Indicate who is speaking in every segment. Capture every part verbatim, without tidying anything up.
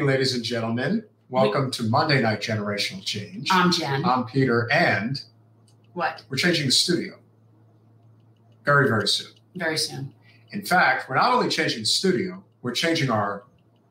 Speaker 1: ladies and gentlemen. Welcome to Monday Night Generational Change.
Speaker 2: I'm Jen.
Speaker 1: I'm Peter, and
Speaker 2: what?
Speaker 1: We're changing the studio very, very soon.
Speaker 2: Very soon.
Speaker 1: In fact, we're not only changing the studio, we're changing our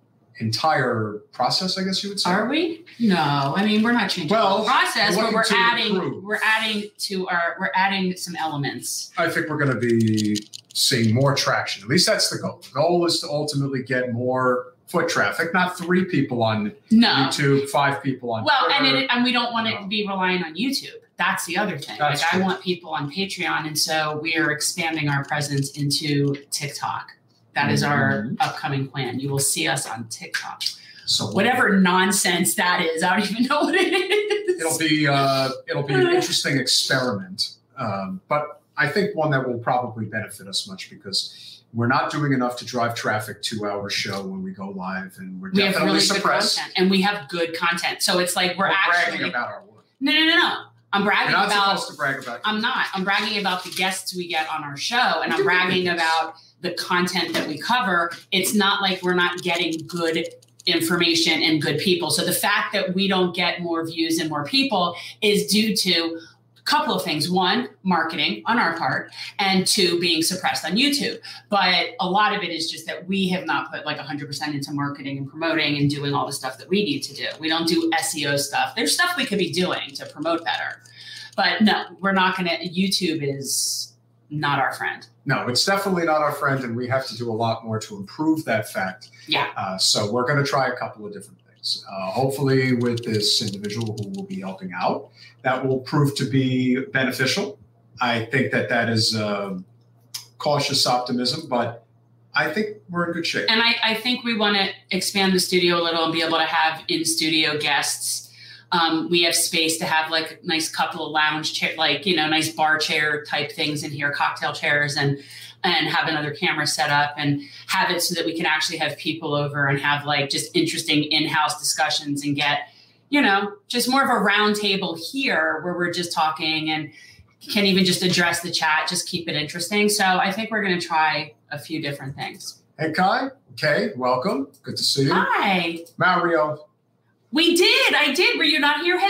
Speaker 1: entire process, I guess you would say.
Speaker 2: Are we? No, I mean we're not changing
Speaker 1: well,
Speaker 2: the process, but we're adding
Speaker 1: improve.
Speaker 2: we're adding to our we're adding some elements.
Speaker 1: I think we're going to be seeing more traction. At least that's the goal. The goal is to ultimately get more foot traffic, not three people on
Speaker 2: no.
Speaker 1: YouTube, five people on
Speaker 2: well,
Speaker 1: Twitter.
Speaker 2: and it, and we don't want it
Speaker 1: No.
Speaker 2: to be relying on YouTube. That's the other thing.
Speaker 1: That's
Speaker 2: like
Speaker 1: true.
Speaker 2: I want people on Patreon, and so we are expanding our presence into TikTok. That is our
Speaker 1: Mhm.
Speaker 2: upcoming plan. You will see us on TikTok.
Speaker 1: So
Speaker 2: Whatever nonsense that is, I don't even know what it is.
Speaker 1: It'll be uh, it'll be an interesting experiment, um, but I think one that will probably benefit us much because we're not doing enough to drive traffic to our show when we go live, and we're
Speaker 2: We have
Speaker 1: definitely
Speaker 2: really good
Speaker 1: suppressed.
Speaker 2: content, and we have good content. So it's like we're,
Speaker 1: We're
Speaker 2: actually
Speaker 1: bragging about our work.
Speaker 2: no, no, no, no. I'm bragging
Speaker 1: You're not
Speaker 2: about.
Speaker 1: supposed to brag about.
Speaker 2: I'm not. I'm bragging about the guests we get on our show, and
Speaker 1: We
Speaker 2: I'm
Speaker 1: do
Speaker 2: bragging
Speaker 1: get guests.
Speaker 2: about the content that we cover. It's not like we're not getting good information and good people. So the fact that we don't get more views and more people is due to a couple of things. One, marketing on our part, and two, being suppressed on YouTube. But a lot of it is just that we have not put like one hundred percent into marketing and promoting and doing all the stuff that we need to do. We don't do S E O stuff. There's stuff we could be doing to promote better. But no, we're not going to. YouTube is not our friend.
Speaker 1: No, it's definitely not our friend, and we have to do a lot more to improve that fact.
Speaker 2: Yeah.
Speaker 1: Uh, so we're going to try a couple of different things. Uh, hopefully, with this individual who will be helping out, that will prove to be beneficial. I think that that is um, cautious optimism, but I think we're in good shape.
Speaker 2: And I, I think we want to expand the studio a little and be able to have in-studio guests. Um, we have space to have like a nice couple of lounge chair, like, you know, nice bar chair type things in here, cocktail chairs, and and have another camera set up and have it so that we can actually have people over and have like just interesting in-house discussions and get, you know, just more of a round table here where we're just talking and can even just address the chat, just keep it interesting. So I think we're going to try a few different things.
Speaker 1: Hey, Kai. Okay, welcome. Good to see you.
Speaker 2: Hi.
Speaker 1: Mario.
Speaker 2: We did. I did. Were you not here?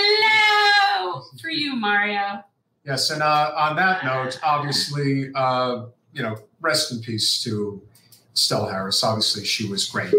Speaker 2: Hello for you, Mario.
Speaker 1: Yes, and uh, on that note, obviously, uh, you know, rest in peace to Stella Harris. Obviously, she was great.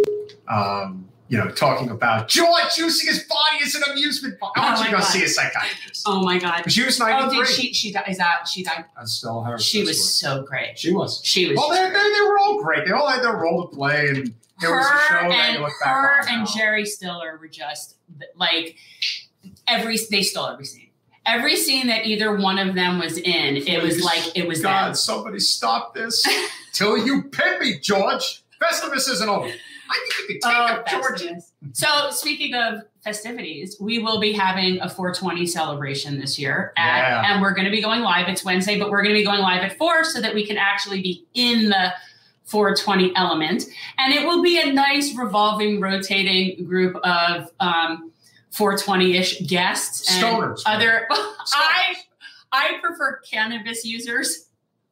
Speaker 1: Um, you know, talking about George using his body as an amusement park. I want
Speaker 2: Oh
Speaker 1: you to
Speaker 2: my
Speaker 1: go
Speaker 2: God.
Speaker 1: see a psychiatrist.
Speaker 2: Oh my God.
Speaker 1: She was
Speaker 2: Oh,
Speaker 1: ninety-three.
Speaker 2: did she? She died. Is that she died?
Speaker 1: That's Stella Harris.
Speaker 2: She
Speaker 1: that's
Speaker 2: was
Speaker 1: right.
Speaker 2: so great.
Speaker 1: She was.
Speaker 2: She was.
Speaker 1: Well, they, they, they were all great. They all had their role to play, and there was a
Speaker 2: her
Speaker 1: show that
Speaker 2: and
Speaker 1: you look back
Speaker 2: her
Speaker 1: on
Speaker 2: and
Speaker 1: now.
Speaker 2: Jerry Stiller were just like every. They stole every scene. Every scene that either one of them was in, it was
Speaker 1: Please,
Speaker 2: like it was
Speaker 1: God,
Speaker 2: them.
Speaker 1: somebody stop this till you pin me, George. Festivus isn't over. I think you can take
Speaker 2: Oh,
Speaker 1: up George.
Speaker 2: Festivus. So speaking of festivities, we will be having a four twenty celebration this year. At,
Speaker 1: Yeah.
Speaker 2: And we're going to be going live. It's Wednesday, but we're going to be going live at four so that we can actually be in the four twenty element. And it will be a nice revolving, rotating group of um, four twenty-ish guests. And
Speaker 1: Stoners.
Speaker 2: other, I, I prefer cannabis users.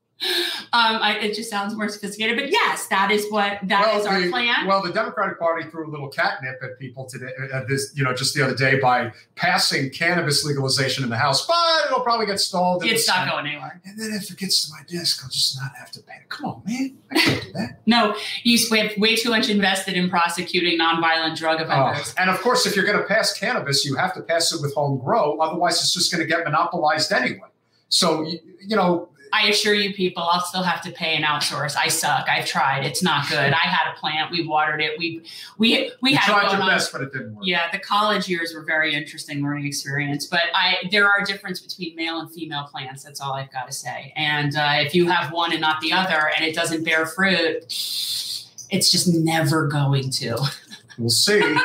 Speaker 2: Um, I, it just sounds more sophisticated, but yes, that is what that is our
Speaker 1: the,
Speaker 2: plan.
Speaker 1: Well, the Democratic Party threw a little catnip at people today, uh, this, you know, just the other day by passing cannabis legalization in the House, but it'll probably get stalled. in
Speaker 2: It's
Speaker 1: the
Speaker 2: not
Speaker 1: Senate.
Speaker 2: going anywhere.
Speaker 1: And then if it gets to my desk, I'll just not have to pay it. Come on, man. I can't do that.
Speaker 2: No, you we have way too much invested in prosecuting nonviolent drug offenders.
Speaker 1: Oh, and of course, if you're going to pass cannabis, you have to pass it with home grow. Otherwise, it's just going to get monopolized anyway. So, you, you know,
Speaker 2: I assure you people, I'll still have to pay and outsource. I suck. I've tried. It's not good. I had a plant. We watered it. We we we
Speaker 1: you
Speaker 2: had
Speaker 1: tried
Speaker 2: it going
Speaker 1: your
Speaker 2: on.
Speaker 1: best, but it didn't work.
Speaker 2: Yeah, the college years were very interesting learning experience. But I there are difference between male and female plants. That's all I've got to say. And uh, if you have one and not the other, and it doesn't bear fruit, it's just never going to.
Speaker 1: We'll see.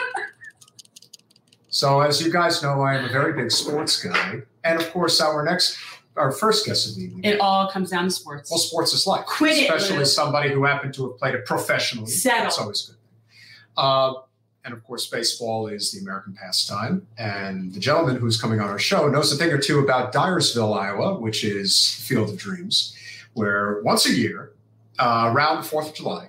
Speaker 1: So, as you guys know, I am a very big sports guy, and of course, our next. Our first guest of the evening.
Speaker 2: It all comes down to sports.
Speaker 1: Well, sports is life.
Speaker 2: Quit it,
Speaker 1: Especially
Speaker 2: Lou.
Speaker 1: somebody who happened to have played it professionally.
Speaker 2: Settle.
Speaker 1: That's always good. Uh, and of course, baseball is the American pastime. And the gentleman who's coming on our show knows a thing or two about Dyersville, Iowa, which is Field of Dreams, where once a year, uh, around the fourth of July,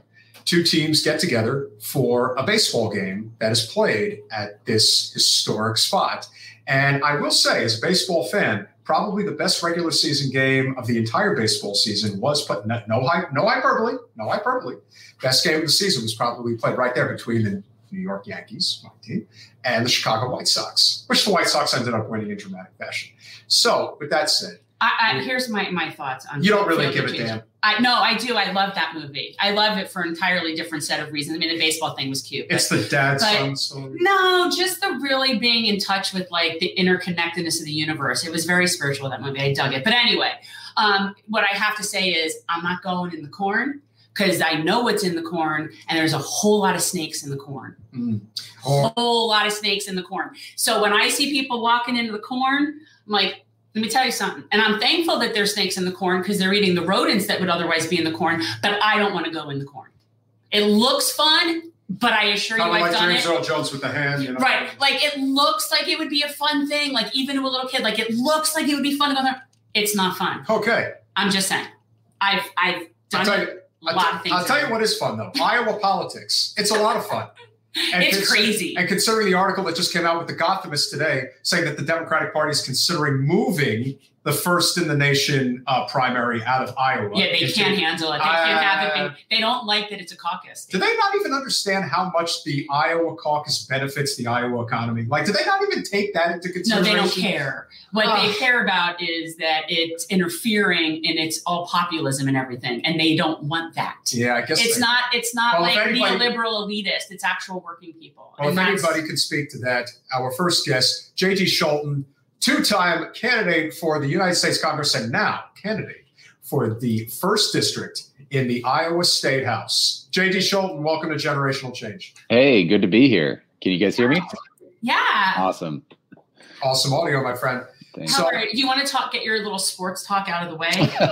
Speaker 1: two teams get together for a baseball game that is played at this historic spot. And I will say, as a baseball fan, probably the best regular season game of the entire baseball season was, but no, no, no hyperbole, no hyperbole. Best game of the season was probably played right there between the New York Yankees, my team, and the Chicago White Sox, which the White Sox ended up winning in dramatic fashion. So, with that said,
Speaker 2: I, I, here's my, my thoughts on.
Speaker 1: You don't really give a damn.
Speaker 2: I no, I do. I love that movie. I love it for an entirely different set of reasons. I mean, the baseball thing was cute. But,
Speaker 1: it's the dad son story.
Speaker 2: No, just the really being in touch with like the interconnectedness of the universe. It was very spiritual, that movie. I dug it. But anyway, um, what I have to say is I'm not going in the corn because I know what's in the corn, and there's a whole lot of snakes in the corn.
Speaker 1: Mm.
Speaker 2: A whole lot of snakes in the corn. So when I see people walking into the corn, I'm like, let me tell you something. And I'm thankful that there's snakes in the corn because they're eating the rodents that would otherwise be in the corn, but I don't want to go in the corn. It looks fun, but I assure you I've
Speaker 1: like
Speaker 2: done
Speaker 1: James
Speaker 2: it.
Speaker 1: Earl Jones with the hand. You know?
Speaker 2: Right. Like it looks like it would be a fun thing. Like even to a little kid, like it looks like it would be fun to go there. It's not fun.
Speaker 1: Okay.
Speaker 2: I'm just saying. I've I've done
Speaker 1: you,
Speaker 2: a
Speaker 1: I'll
Speaker 2: lot
Speaker 1: t-
Speaker 2: of things.
Speaker 1: I'll tell you what is fun though. Iowa politics. It's a lot of fun. And
Speaker 2: it's
Speaker 1: cons-
Speaker 2: crazy.
Speaker 1: And considering the article that just came out with the Gothamist today saying that the Democratic Party is considering moving the first in the nation uh, primary out of Iowa.
Speaker 2: Yeah, they
Speaker 1: into,
Speaker 2: can't handle it. They
Speaker 1: uh,
Speaker 2: can't have it. They, they don't like that it's a caucus.
Speaker 1: Do they not even understand how much the Iowa caucus benefits the Iowa economy? Like, do they not even take that into consideration?
Speaker 2: No, they don't care. What uh, they care about is that it's interfering and it's all populism and everything, and they don't want that.
Speaker 1: Yeah, I guess
Speaker 2: it's
Speaker 1: they,
Speaker 2: not. It's not
Speaker 1: well,
Speaker 2: like
Speaker 1: anybody,
Speaker 2: neoliberal elitist. It's actual working people.
Speaker 1: Well,
Speaker 2: and
Speaker 1: if anybody can speak to that, our first guest, J T Scholten, two-time candidate for the United States Congress and now candidate for the first district in the Iowa State House. J T Scholten, welcome to Generational Change.
Speaker 3: Hey, good to be here. Can you guys hear me?
Speaker 2: Yeah.
Speaker 3: Awesome.
Speaker 1: Awesome audio, my friend.
Speaker 3: Thanks.
Speaker 2: So, Howard, you want to talk? Get your little sports talk out of the way.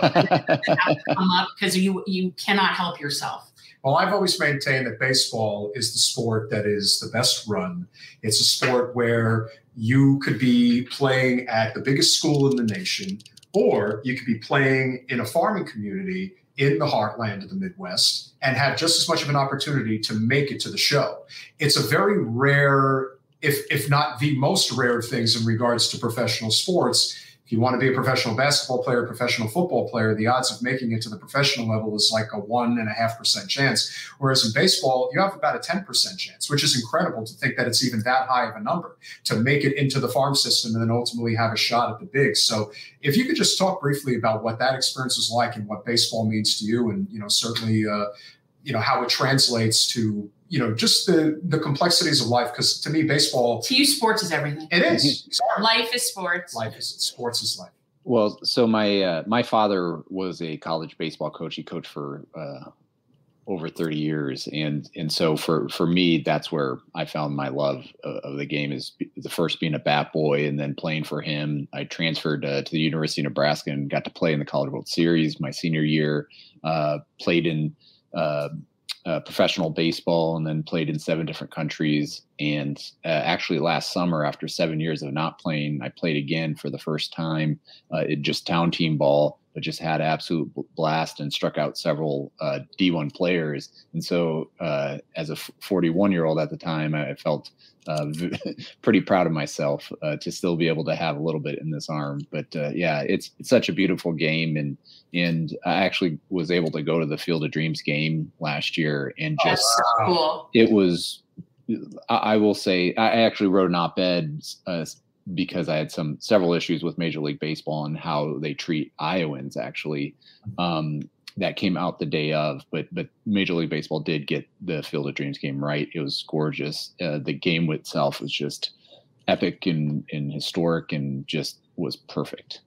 Speaker 2: Have to come up because you you cannot help yourself.
Speaker 1: Well, I've always maintained that baseball is the sport that is the best run. It's a sport where you could be playing at the biggest school in the nation, or you could be playing in a farming community in the heartland of the Midwest and have just as much of an opportunity to make it to the show. It's a very rare, if if not the most rare things in regards to professional sports. If you want to be a professional basketball player, professional football player, the odds of making it to the professional level is like a one and a half percent chance. Whereas in baseball, you have about a ten percent chance, which is incredible to think that it's even that high of a number to make it into the farm system and then ultimately have a shot at the bigs. So if you could just talk briefly about what that experience is like and what baseball means to you, and, you know, certainly, uh, you know, how it translates to, you know, just the, the complexities of life. Because to me, baseball.
Speaker 2: To you, sports is everything.
Speaker 1: It is. Sorry.
Speaker 2: Life is sports.
Speaker 1: Life is sports is life.
Speaker 3: Well, so my uh, my father was a college baseball coach. He coached for uh, over thirty years, and and so for for me, that's where I found my love of, of the game. Is the first being a bat boy, and then playing for him. I transferred uh, to the University of Nebraska and got to play in the College World Series my senior year. Uh, played in. Uh, Uh, professional baseball, and then played in seven different countries. And uh, actually last summer, after seven years of not playing, I played again for the first time. Uh, it just town team ball, but just had absolute blast and struck out several uh, D one players. And so uh, as a forty-one year old at the time, I felt uh, pretty proud of myself uh, to still be able to have a little bit in this arm. But uh, yeah, it's, it's such a beautiful game. And And I actually was able to go to the Field of Dreams game last year, and just
Speaker 2: oh, so cool.
Speaker 3: It was. I, I will say I actually wrote an op-ed uh, because I had some several issues with Major League Baseball and how they treat Iowans. Actually, um, that came out the day of, but but Major League Baseball did get the Field of Dreams game right. It was gorgeous. Uh, the game itself was just epic and, and historic, and just was perfect.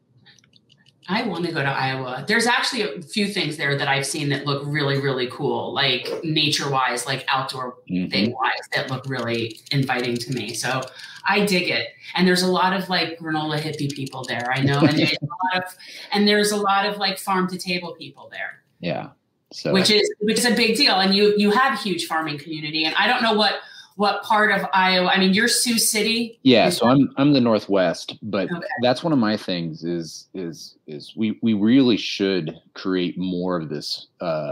Speaker 2: I want to go to Iowa. There's actually a few things there that I've seen that look really, really cool, like nature-wise, like outdoor mm-hmm. thing-wise, that look really inviting to me. So I dig it. And there's a lot of like granola hippie people there, I know. And there's a lot of, and there's a lot of like farm-to-table people there.
Speaker 3: Yeah. So
Speaker 2: which is which is a big deal. And you you have a huge farming community. And I don't know what what part of Iowa. I mean, you're Sioux City.
Speaker 3: Yeah, so I'm I'm the Northwest, but
Speaker 2: okay.
Speaker 3: That's one of my things is is is we we really should create more of this um,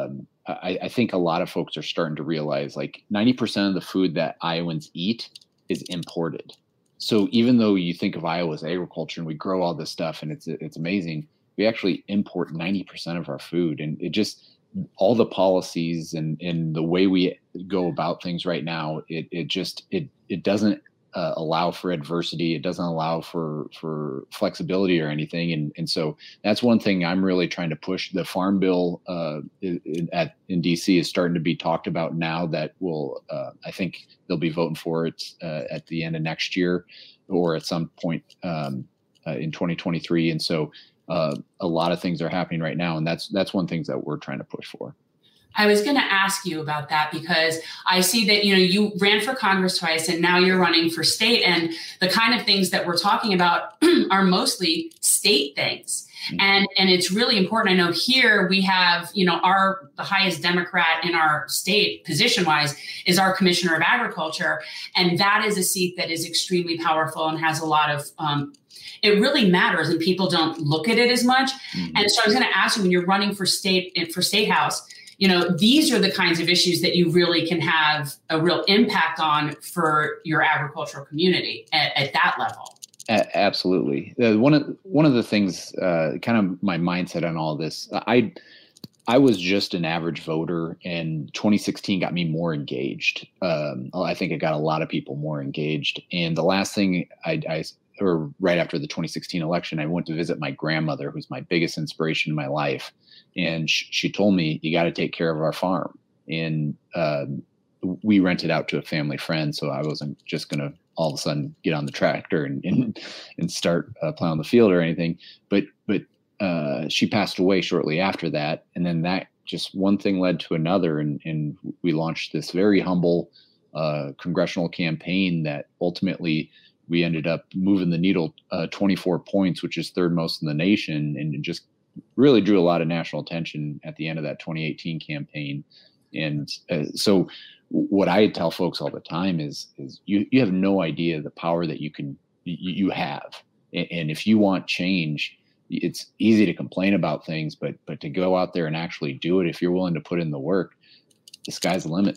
Speaker 3: I, I think a lot of folks are starting to realize like ninety percent of the food that Iowans eat is imported. So even though you think of Iowa as agriculture and we grow all this stuff and it's it's amazing, we actually import ninety percent of our food. And it just, all the policies and, and the way we go about things right now, it it just, it it doesn't uh, allow for adversity. It doesn't allow for for flexibility or anything. And and so that's one thing I'm really trying to push. The Farm Bill uh, in, at in D C is starting to be talked about now. That will, uh, I think they'll be voting for it uh, at the end of next year or at some point um, uh, in twenty twenty-three. And so uh, a lot of things are happening right now, and that's that's one thing that we're trying to push for.
Speaker 2: I was going to ask you about that because I see that, you know, you ran for Congress twice and now you're running for state, and the kind of things that we're talking about are mostly state things. Mm-hmm. And, and it's really important. I know here we have, you know, our, the highest Democrat in our state position wise is our Commissioner of Agriculture. And that is a seat that is extremely powerful and has a lot of, um, it really matters and people don't look at it as much. Mm-hmm. And so I was going to ask you, when you're running for state, for State House, you know, these are the kinds of issues that you really can have a real impact on for your agricultural community at, at that level.
Speaker 3: A- absolutely. Uh, one of one of the things, uh, kind of my mindset on all this, I I was just an average voter, and twenty sixteen got me more engaged. Um, I think it got a lot of people more engaged. And the last thing I, I or right after the twenty sixteen election, I went to visit my grandmother, who's my biggest inspiration in my life. And sh- she told me, you got to take care of our farm. And uh, we rented out to a family friend. So I wasn't just going to all of a sudden get on the tractor and and, and start uh, plowing the field or anything. But but uh, she passed away shortly after that. And then that just one thing led to another. And, and we launched this very humble uh, congressional campaign that ultimately we ended up moving the needle uh, twenty-four points, which is third most in the nation, and it just really drew a lot of national attention at the end of that twenty eighteen campaign. And uh, so what I tell folks all the time is, is you, you have no idea the power that you can, you, you have. And, and if you want change, it's easy to complain about things, but, but to go out there and actually do it, if you're willing to put in the work, the sky's the limit.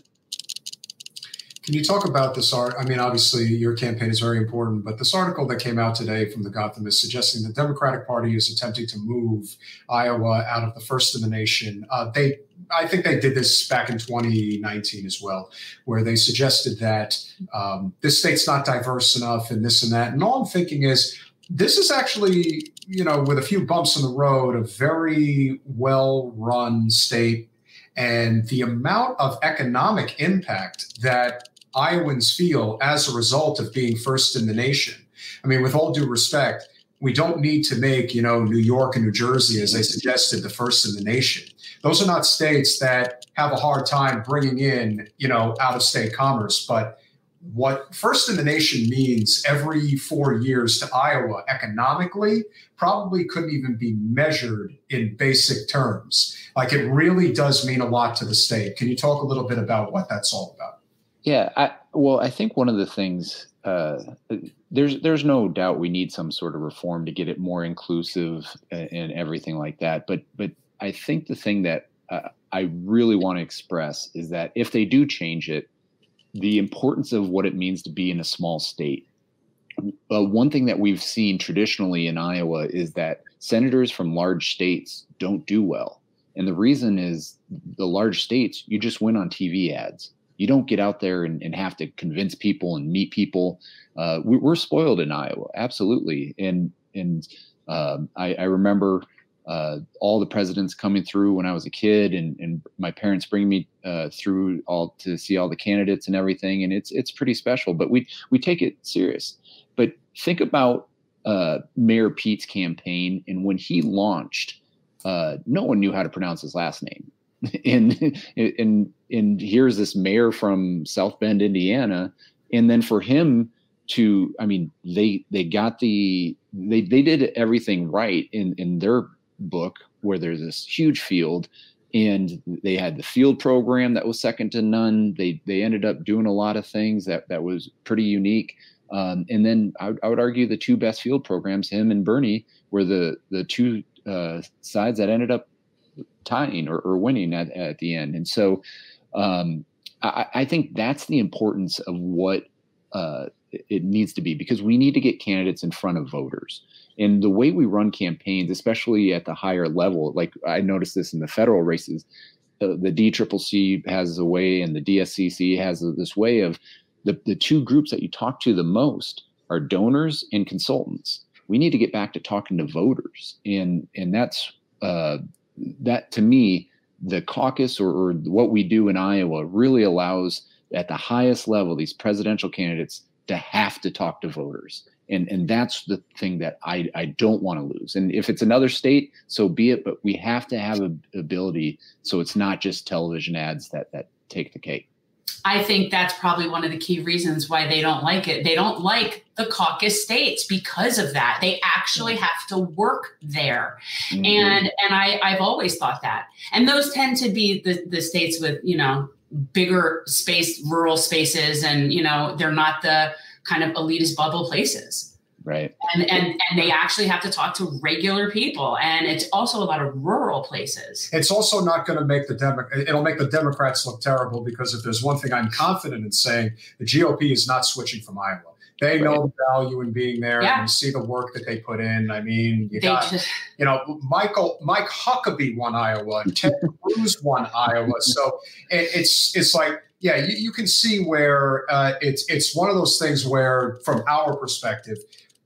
Speaker 1: Can you talk about this art? I mean, obviously your campaign is very important, but this article that came out today from the Gotham is suggesting the Democratic Party is attempting to move Iowa out of the first in the nation. Uh, they, I think they did this back in twenty nineteen as well, where they suggested that um, this state's not diverse enough and this and that. And all I'm thinking is, this is actually, you know, with a few bumps in the road, a very well-run state. And the amount of economic impact that Iowans feel as a result of being first in the nation. I mean, with all due respect, we don't need to make, you know, New York and New Jersey, as they suggested, the first in the nation. Those are not states that have a hard time bringing in, you know, out-of-state commerce. But what first in the nation means every four years to Iowa economically probably couldn't even be measured in basic terms. Like, it really does mean a lot to the state. Can you talk a little bit about what that's all about?
Speaker 3: Yeah, I, well, I think one of the things, uh, there's there's no doubt we need some sort of reform to get it more inclusive and, and everything like that. But but I think the thing that uh, I really want to express is that if they do change it, the importance of what it means to be in a small state. Uh, one thing that we've seen traditionally in Iowa is that senators from large states don't do well. And the reason is the large states, you just win on T V ads. You don't get out there and, and have to convince people and meet people. Uh, we, we're spoiled in Iowa, absolutely. And and um, I, I remember uh, all the presidents coming through when I was a kid, and, and my parents bringing me uh, through all to see all the candidates and everything. And it's it's pretty special, but we we take it serious. But think about uh, Mayor Pete's campaign, and when he launched, uh, no one knew how to pronounce his last name. and and and here's this mayor from South Bend, Indiana, and then for him to, I mean, they they got the they they did everything right in in their book, where there's this huge field, and they had the field program that was second to none. They they ended up doing a lot of things that that was pretty unique. Um, and then I, I would argue the two best field programs, him and Bernie, were the the two uh, sides that ended up tying or, or winning at, at the end. And so um, I, I think that's the importance of what uh, it needs to be, because we need to get candidates in front of voters. And the way we run campaigns, especially at the higher level, like I noticed this in the federal races, uh, the D C C C has a way and the D S C C has this way of the, the two groups that you talk to the most are donors and consultants. We need to get back to talking to voters. And, and that's uh, that to me, the caucus or, or what we do in Iowa really allows at the highest level, these presidential candidates to have to talk to voters. And and that's the thing that I, I don't want to lose. And if it's another state, so be it. But we have to have an ability so it's not just television ads that that take the cake.
Speaker 2: I think that's probably one of the key reasons why they don't like it. They don't like the caucus states because of that. They actually have to work there. Mm-hmm. And and I, I've always thought that. And those tend to be the, the states with, you know, bigger space, rural spaces. And, you know, they're not the kind of elitist bubble places.
Speaker 3: Right.
Speaker 2: And, and and they actually have to talk to regular people. And it's also a lot of rural places.
Speaker 1: It's also not going to make the Demo- it'll make the Democrats look terrible, because if there's one thing I'm confident in saying, the G O P is not switching from Iowa. They know right. the value in being there,
Speaker 2: yeah.
Speaker 1: and you see the work that they put in. I mean, you
Speaker 2: they
Speaker 1: got,
Speaker 2: just,
Speaker 1: you know, Michael, Mike Huckabee won Iowa, Ted Cruz won Iowa. So it, it's, it's like, yeah, you, you can see where uh, it's, it's one of those things where, from our perspective,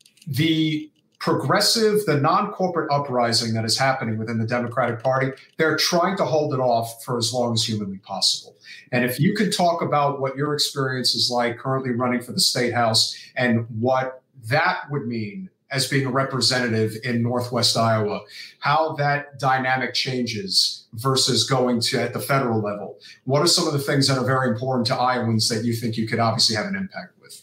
Speaker 1: the progressive, the non-corporate uprising that is happening within the Democratic Party, they're trying to hold it off for as long as humanly possible. And if you could talk about what your experience is like currently running for the State House and what that would mean as being a representative in Northwest Iowa, how that dynamic changes versus going to at the federal level. What are some of the things that are very important to Iowans that you think you could obviously have an impact with?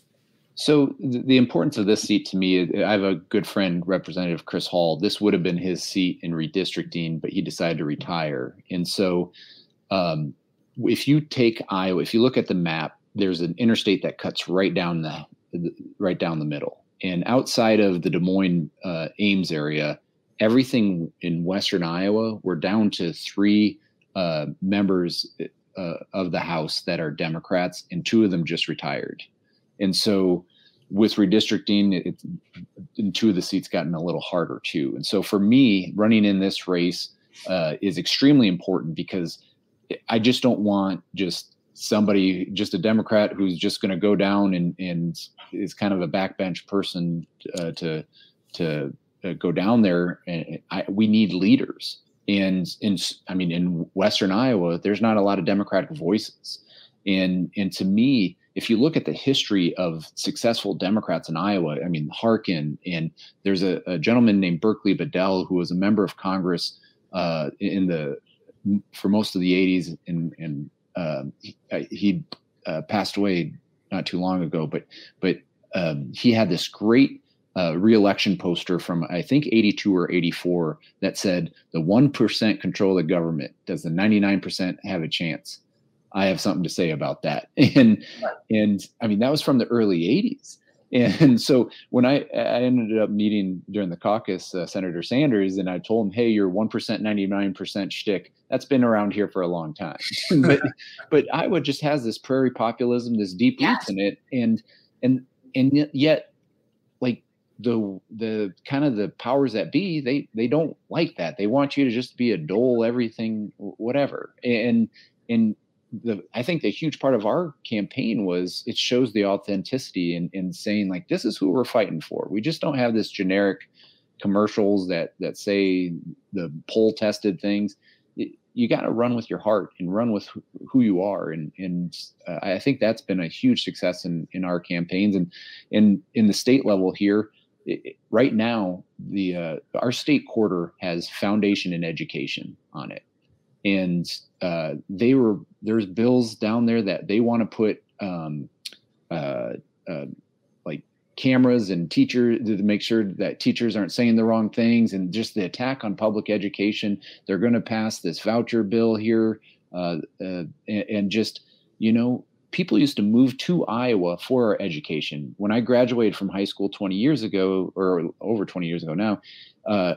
Speaker 3: So the importance of this seat to me, I have a good friend, Representative Chris Hall. This would have been his seat in redistricting, but he decided to retire. And so um, if you take Iowa, if you look at the map, there's an interstate that cuts right down the right down the middle. And outside of the Des Moines, uh, Ames area, everything in Western Iowa, we're down to three uh, members uh, of the House that are Democrats, and two of them just retired. And so with redistricting, it, and two of the seats gotten a little harder too. And so for me, running in this race uh, is extremely important, because I just don't want just somebody, just a Democrat who's just going to go down and, and is kind of a backbench person uh, to to uh, go down there. And I, we need leaders. And in, I mean, in Western Iowa, there's not a lot of Democratic voices. And and to me, if you look at the history of successful Democrats in Iowa, I mean, Harkin, and there's a, a gentleman named Berkeley Bedell who was a member of Congress uh, in the for most of the eighties, and and uh, he, he uh, passed away not too long ago. But but um, he had this great uh, reelection poster from I think eighty-two or eighty-four that said, "The one percent control the government. Does the ninety-nine percent have a chance?" I have something to say about that. And, and I mean, that was from the early eighties. And so when I, I ended up meeting during the caucus, uh, Senator Sanders, and I told him, hey, your one percent, ninety-nine percent shtick, that's been around here for a long time. but, but Iowa just has this prairie populism, this deep roots in it. And, and, and yet like the, the kind of the powers that be, they, they don't like that. They want you to just be a dole, everything, whatever. And, and, The, I think the huge part of our campaign was it shows the authenticity in, in saying, like, this is who we're fighting for. We just don't have this generic commercials that that say the poll tested things. It, you got to run with your heart and run with who, who you are. And and uh, I think that's been a huge success in, in our campaigns. And in in the state level here, it, right now, the uh, our state quarter has foundation in education on it. And uh, they were there's bills down there that they want to put um, uh, uh, like cameras and teachers to make sure that teachers aren't saying the wrong things, and just the attack on public education. They're going to pass this voucher bill here, uh, uh, and, and just, you know, people used to move to Iowa for our education. When I graduated from high school twenty years ago, or over twenty years ago now, uh,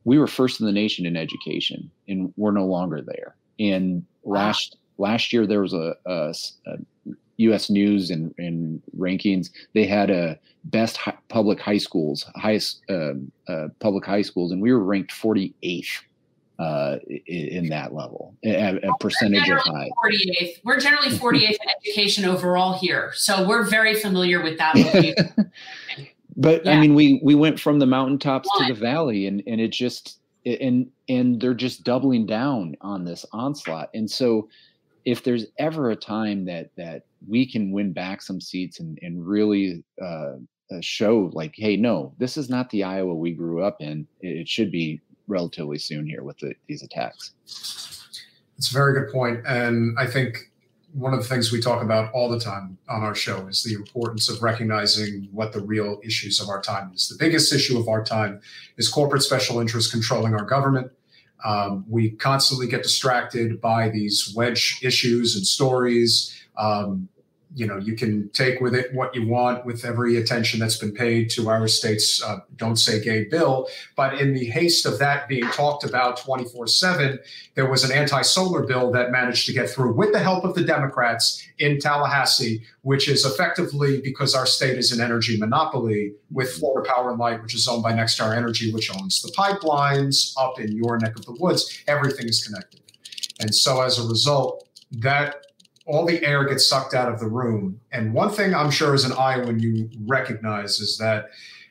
Speaker 3: we were first in the nation in education, and we're no longer there. And last wow. last year there was a, a, a U S News and, and rankings. They had a best hi- public high schools, highest uh, uh, public high schools, and we were ranked forty-eighth uh, in, in that level, a, a percentage of high.
Speaker 2: forty-eighth. We're generally forty-eighth in education overall here, so we're very familiar with that location.
Speaker 3: But yeah. I mean, we we went from the mountaintops
Speaker 2: One.
Speaker 3: to the valley, and and it just and and they're just doubling down on this onslaught. And so, if there's ever a time that that we can win back some seats and and really uh, show like, hey, no, this is not the Iowa we grew up in. It should be relatively soon here with the, these attacks.
Speaker 1: It's a very good point. And I think one of the things we talk about all the time on our show is the importance of recognizing what the real issues of our time is. The biggest issue of our time is corporate special interests controlling our government. Um, we constantly get distracted by these wedge issues and stories. Um, you know, you can take with it what you want with every attention that's been paid to our state's uh, Don't Say Gay bill. But in the haste of that being talked about twenty-four seven, there was an anti-solar bill that managed to get through with the help of the Democrats in Tallahassee, which is effectively because our state is an energy monopoly with Florida Power and Light, which is owned by Nexstar Energy, which owns the pipelines up in your neck of the woods. Everything is connected. And so as a result, that all the air gets sucked out of the room. And one thing I'm sure as an Iowan you recognize is that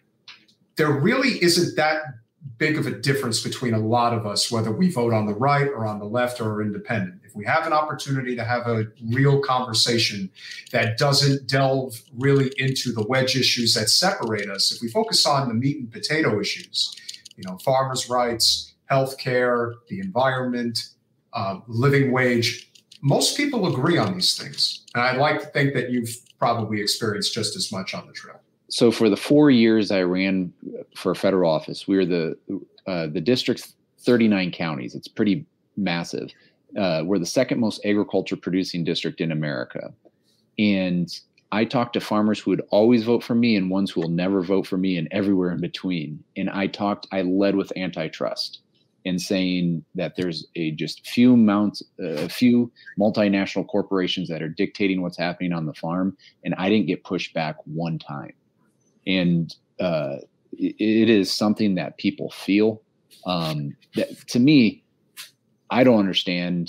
Speaker 1: there really isn't that big of a difference between a lot of us, whether we vote on the right or on the left or are independent. If we have an opportunity to have a real conversation that doesn't delve really into the wedge issues that separate us, if we focus on the meat and potato issues, you know, farmers' rights, healthcare, the environment, uh, living wage, most people agree on these things. And I'd like to think that you've probably experienced just as much on the trail.
Speaker 3: So for the four years I ran for federal office, we were the uh, the district's thirty-nine counties. It's pretty massive. Uh, we're the second most agriculture producing district in America. And I talked to farmers who would always vote for me and ones who will never vote for me and everywhere in between. And I talked, I led with antitrust and saying that there's a just few amounts, a uh, few multinational corporations that are dictating what's happening on the farm. And I didn't get pushed back one time. And uh, it, it is something that people feel. Um, that, to me, I don't understand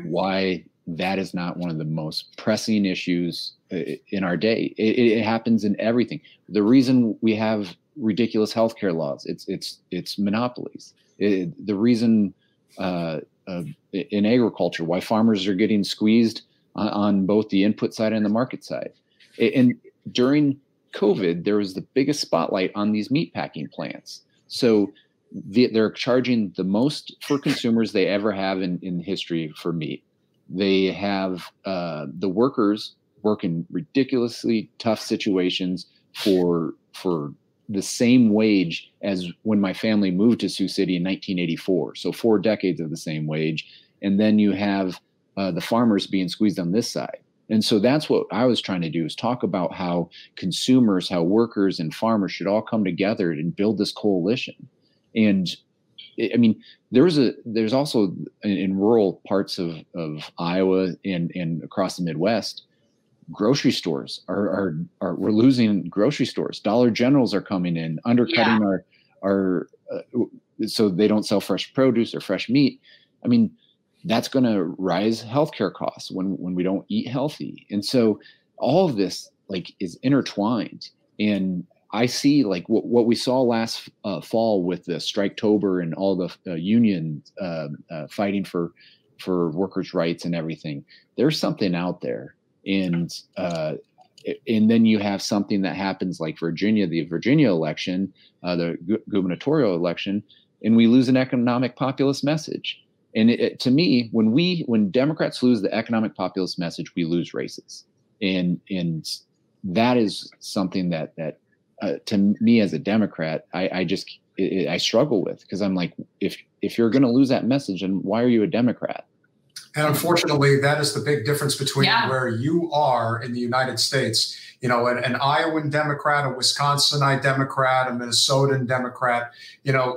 Speaker 3: why that is not one of the most pressing issues in our day. It, it happens in everything. The reason we have ridiculous healthcare laws, it's it's it's monopolies. It, the reason uh, uh, in agriculture, why farmers are getting squeezed on, on both the input side and the market side. And during COVID, there was the biggest spotlight on these meatpacking plants. So the, they're charging the most for consumers they ever have in, in history for meat. They have uh, the workers work in ridiculously tough situations for for the same wage as when my family moved to Sioux City in nineteen eighty-four. So four decades of the same wage. And then you have uh, the farmers being squeezed on this side. And so that's what I was trying to do, is talk about how consumers, how workers and farmers should all come together and build this coalition. And I mean, there's a there's also in, in rural parts of, of Iowa and, and across the Midwest, grocery stores are, are, are we're losing grocery stores. Dollar Generals are coming in, undercutting yeah. our, our uh, so they don't sell fresh produce or fresh meat. I mean, that's going to rise healthcare costs when, when we don't eat healthy. And so all of this like is intertwined. And I see like what, what we saw last uh, fall with the Striketober and all the uh, union uh, uh, fighting for, for workers' rights and everything. There's something out there. And uh, and then you have something that happens like Virginia, the Virginia election, uh, the gu- gubernatorial election, and we lose an economic populist message. And it, it, to me, when we when Democrats lose the economic populist message, we lose races. And and that is something that that uh, to me as a Democrat, I, I just it, I struggle with, because I'm like, if if you're going to lose that message, then why are you a Democrat?
Speaker 1: And unfortunately, that is the big difference between yeah. where you are in the United States. You know, an, an Iowan Democrat, a Wisconsinite Democrat, a Minnesotan Democrat, you know,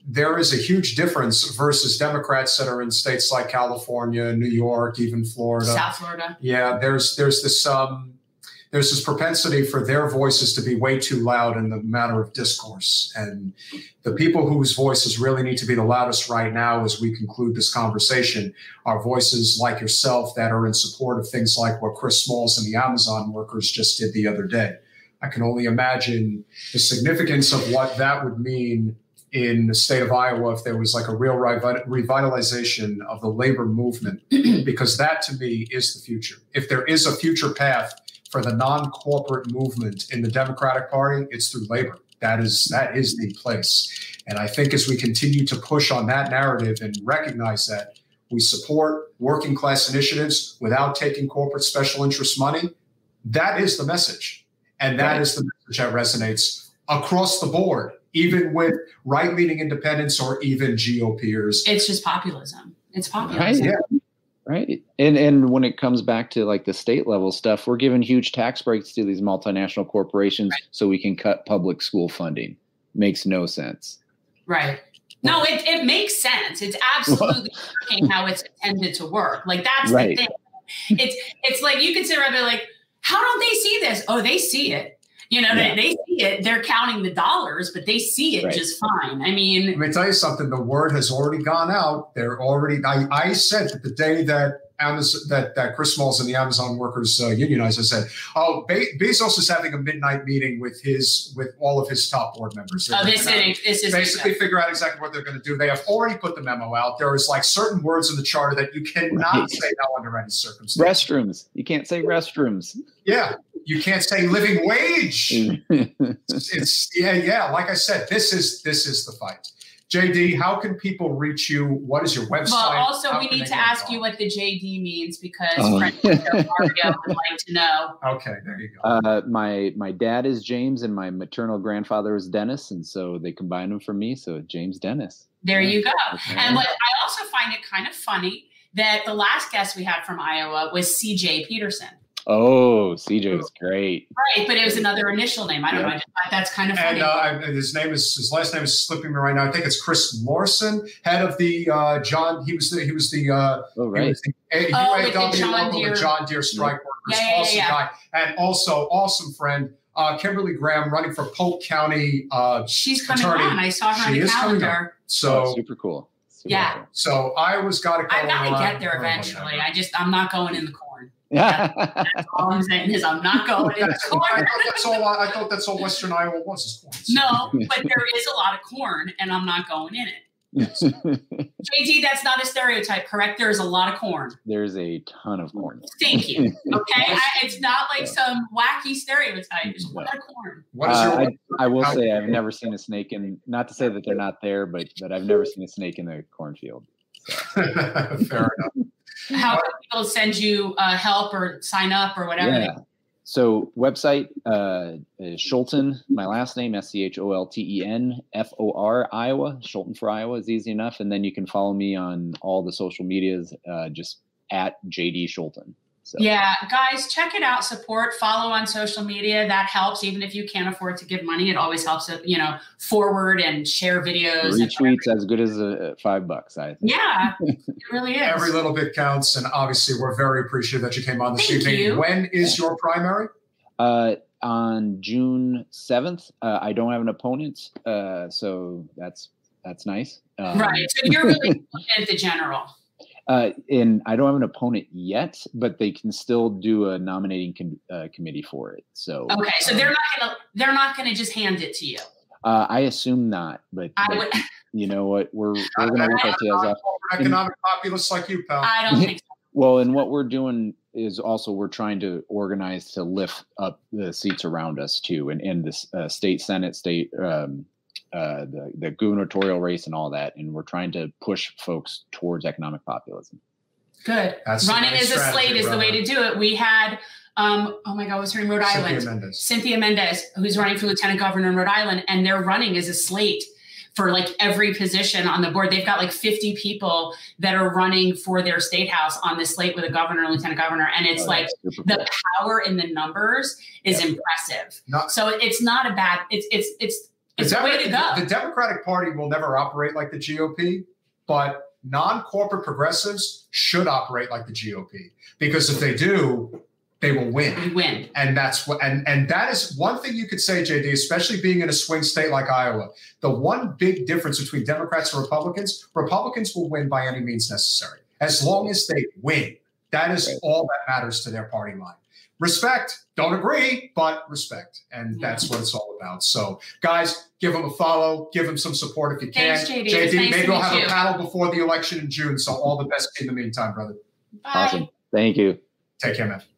Speaker 1: there is a huge difference versus Democrats that are in states like California, New York, even Florida.
Speaker 2: South Florida.
Speaker 1: Yeah, there's there's this um, there's this propensity for their voices to be way too loud in the matter of discourse. And the people whose voices really need to be the loudest right now as we conclude this conversation are voices like yourself that are in support of things like what Chris Smalls and the Amazon workers just did the other day. I can only imagine the significance of what that would mean in the state of Iowa if there was like a real revitalization of the labor movement, because that to me is the future. If there is a future path for the non-corporate movement in the Democratic Party, it's through labor. That is that is the place. And I think as we continue to push on that narrative and recognize that we support working class initiatives without taking corporate special interest money, that is the message. And that right. is the message that resonates across the board, even with right-leaning independents or even G O Pers.
Speaker 2: It's just populism. It's populism.
Speaker 3: Right. Yeah. Right. And and when it comes back to like the state level stuff, we're giving huge tax breaks to these multinational corporations right. so we can cut public school funding. Makes no sense.
Speaker 2: Right. No, it, it makes sense. It's absolutely working how it's intended to work. Like that's right. the thing. It's it's like you can sit around and be like, how don't they see this? Oh, they see it. You know, yeah. they, they see it. They're counting the dollars, but they see it right. just fine. I mean,
Speaker 1: let me tell you something. The word has already gone out. They're already. I, I said that the day that Amazon, that that Chris Smalls and the Amazon workers uh, unionized, I said, "Oh, Be- Bezos is having a midnight meeting with his with all of his top board members. They're
Speaker 2: oh, this is this is
Speaker 1: basically figure out exactly what they're going to do. They have already put the memo out. There is like certain words in the charter that you cannot right. say no under any circumstances.
Speaker 3: Restrooms. You can't say restrooms.
Speaker 1: Yeah." You can't say living wage. it's, it's yeah, yeah. Like I said, this is this is the fight. J D, how can people reach you? What is your website?
Speaker 2: Well, also how we need to ask you what the J D means because oh. Mario would like to know.
Speaker 1: Okay, there you go.
Speaker 3: Uh, my my dad is James, and my maternal grandfather is Dennis, and so they combined them for me. So James Dennis.
Speaker 2: There you go. Okay. And what I also find it kind of funny that the last guest we had from Iowa was C J Peterson.
Speaker 3: Oh, C J was great.
Speaker 2: Right, but it was another initial name. I don't yeah. know. I just thought that's kind of funny.
Speaker 1: And uh, his name is his last name is slipping me right now. I think it's Chris Lawson, head of the uh, John. He was the he was the uh,
Speaker 3: oh right. He was the
Speaker 2: A- oh, U A W
Speaker 1: John local Deere. The John Deere strike workers.
Speaker 2: Yeah, yeah,
Speaker 1: awesome
Speaker 2: yeah, yeah.
Speaker 1: guy, and also awesome friend uh, Kimberly Graham, running for Polk County. Uh,
Speaker 2: She's coming
Speaker 1: attorney.
Speaker 2: on. I saw her
Speaker 1: she
Speaker 2: on the calendar.
Speaker 3: So oh, super cool. Super
Speaker 2: yeah.
Speaker 3: Cool.
Speaker 1: So Iowa's got to.
Speaker 2: I got to get there eventually. I just I'm not going in the corn. Yeah, that's all I'm saying is I'm not going in the corn.
Speaker 1: I thought that's all. I thought that's all Western Iowa was is corn.
Speaker 2: No, but there is a lot of corn, and I'm not going in it.
Speaker 1: Yes.
Speaker 2: J D, that's not a stereotype, correct? There is a lot of corn.
Speaker 3: There's a ton of corn.
Speaker 2: Thank you. Okay, I, it's not like some wacky stereotype. There's a lot of corn.
Speaker 1: What is your?
Speaker 3: Uh, I, I will say I've never seen a snake in. Not to say that they're not there, but but I've never seen a snake in the cornfield. So.
Speaker 1: Fair enough.
Speaker 2: How can people send you uh, help or sign up or whatever?
Speaker 3: Yeah. So website uh, is Scholten, my last name, S C H O L T E N F O R, Iowa. Scholten for Iowa is easy enough. And then you can follow me on all the social medias, uh, just at J D Scholten. So.
Speaker 2: Yeah, guys, check it out. Support, follow on social media. That helps. Even if you can't afford to give money, it always helps, you know, forward and share videos.
Speaker 3: Retweets as good as a five bucks, I think.
Speaker 2: Yeah, it really is.
Speaker 1: Every little bit counts. And obviously, we're very appreciative that you came on this
Speaker 2: Thank
Speaker 1: evening.
Speaker 2: You.
Speaker 1: When is your primary?
Speaker 3: Uh, on June seventh. Uh, I don't have an opponent, uh, so that's that's nice. Um,
Speaker 2: right. So you're really looking at the general.
Speaker 3: Uh, and I don't have an opponent yet, but they can still do a nominating com- uh, committee for it. So
Speaker 2: okay, so um, they're not gonna they're not gonna just hand it to you.
Speaker 3: Uh, I assume not, but,
Speaker 2: I
Speaker 3: but
Speaker 2: would,
Speaker 3: you know what, we're we're gonna work our tails off.
Speaker 1: Economic populists like you, pal.
Speaker 2: I don't think so.
Speaker 3: Well, and what we're doing is also we're trying to organize to lift up the seats around us too, and in this uh, state senate, state. Um, Uh, the, the gubernatorial race and all that. And we're trying to push folks towards economic populism.
Speaker 2: Good.
Speaker 1: That's
Speaker 2: Running
Speaker 1: nice
Speaker 2: as a slate is
Speaker 1: brother.
Speaker 2: the way to do it. We had, um, oh my God, what's her name? Rhode
Speaker 1: Cynthia
Speaker 2: Island.
Speaker 1: Mendez.
Speaker 2: Cynthia Mendez, who's running for lieutenant governor in Rhode Island. And they're running as a slate for like every position on the board. They've got like fifty people that are running for their state house on this slate with a governor and lieutenant governor. And it's oh, like the cool. power in the numbers is yeah. impressive. Not- so it's not a bad, it's, it's, it's, It's the way to go.
Speaker 1: The Democratic Party will never operate like the G O P, but non-corporate progressives should operate like the G O P, because if they do, they will win.
Speaker 2: We win.
Speaker 1: And that's what, and, and that is one thing you could say, J D, especially being in a swing state like Iowa. The one big difference between Democrats and Republicans, Republicans will win by any means necessary, as long as they win. That is all that matters to their party line. Respect, don't agree, but respect. And that's what it's all about. So, guys, give them a follow, give them some support if you can.
Speaker 2: Thanks, J D.
Speaker 1: J D,
Speaker 2: nice
Speaker 1: maybe we'll have
Speaker 2: you.
Speaker 1: a panel before the election in June. So, all the best in the meantime, brother.
Speaker 2: Bye.
Speaker 3: Awesome. Thank you.
Speaker 1: Take care, man.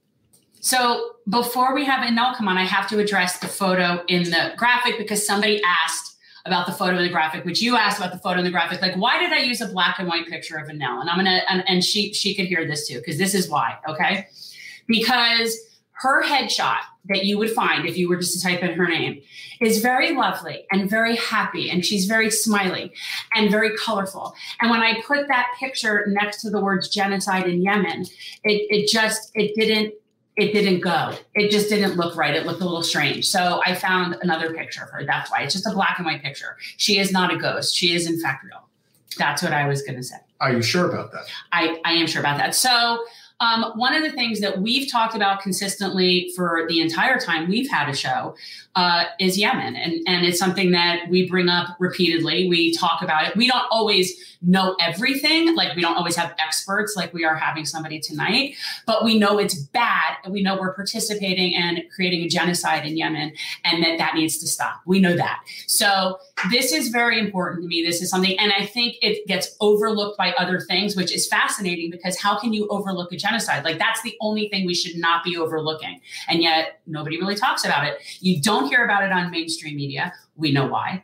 Speaker 2: So, before we have Anel come on, I have to address the photo in the graphic, because somebody asked about the photo in the graphic, which you asked about the photo in the graphic. Like, why did I use a black and white picture of Anel? And I'm gonna, and, and she she could hear this too, because this is why. Okay, because her headshot that you would find if you were just to type in her name is very lovely and very happy, and she's very smiley and very colorful. And when I put that picture next to the words genocide in Yemen, it it just it didn't it didn't go. It just didn't look right. It looked a little strange. So I found another picture of her. That's why. It's just a black and white picture. She is not a ghost. She is in fact real. That's what I was going to say.
Speaker 1: Are you sure about that?
Speaker 2: I, I am sure about that. So um, one of the things that we've talked about consistently for the entire time we've had a show uh, is Yemen. And, and it's something that we bring up repeatedly. We talk about it. We don't always know everything. Like, we don't always have experts like we are having somebody tonight, but we know it's bad. And we know we're participating and creating a genocide in Yemen, and that that needs to stop. We know that. So this is very important to me. This is something, and I think it gets overlooked by other things, which is fascinating, because how can you overlook a genocide? Like, that's the only thing we should not be overlooking. And yet nobody really talks about it. You don't hear about it on mainstream media. We know why.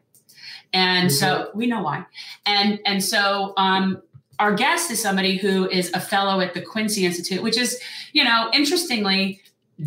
Speaker 2: And so we know why. And, and so um, our guest is somebody who is a fellow at the Quincy Institute, which is, you know, interestingly,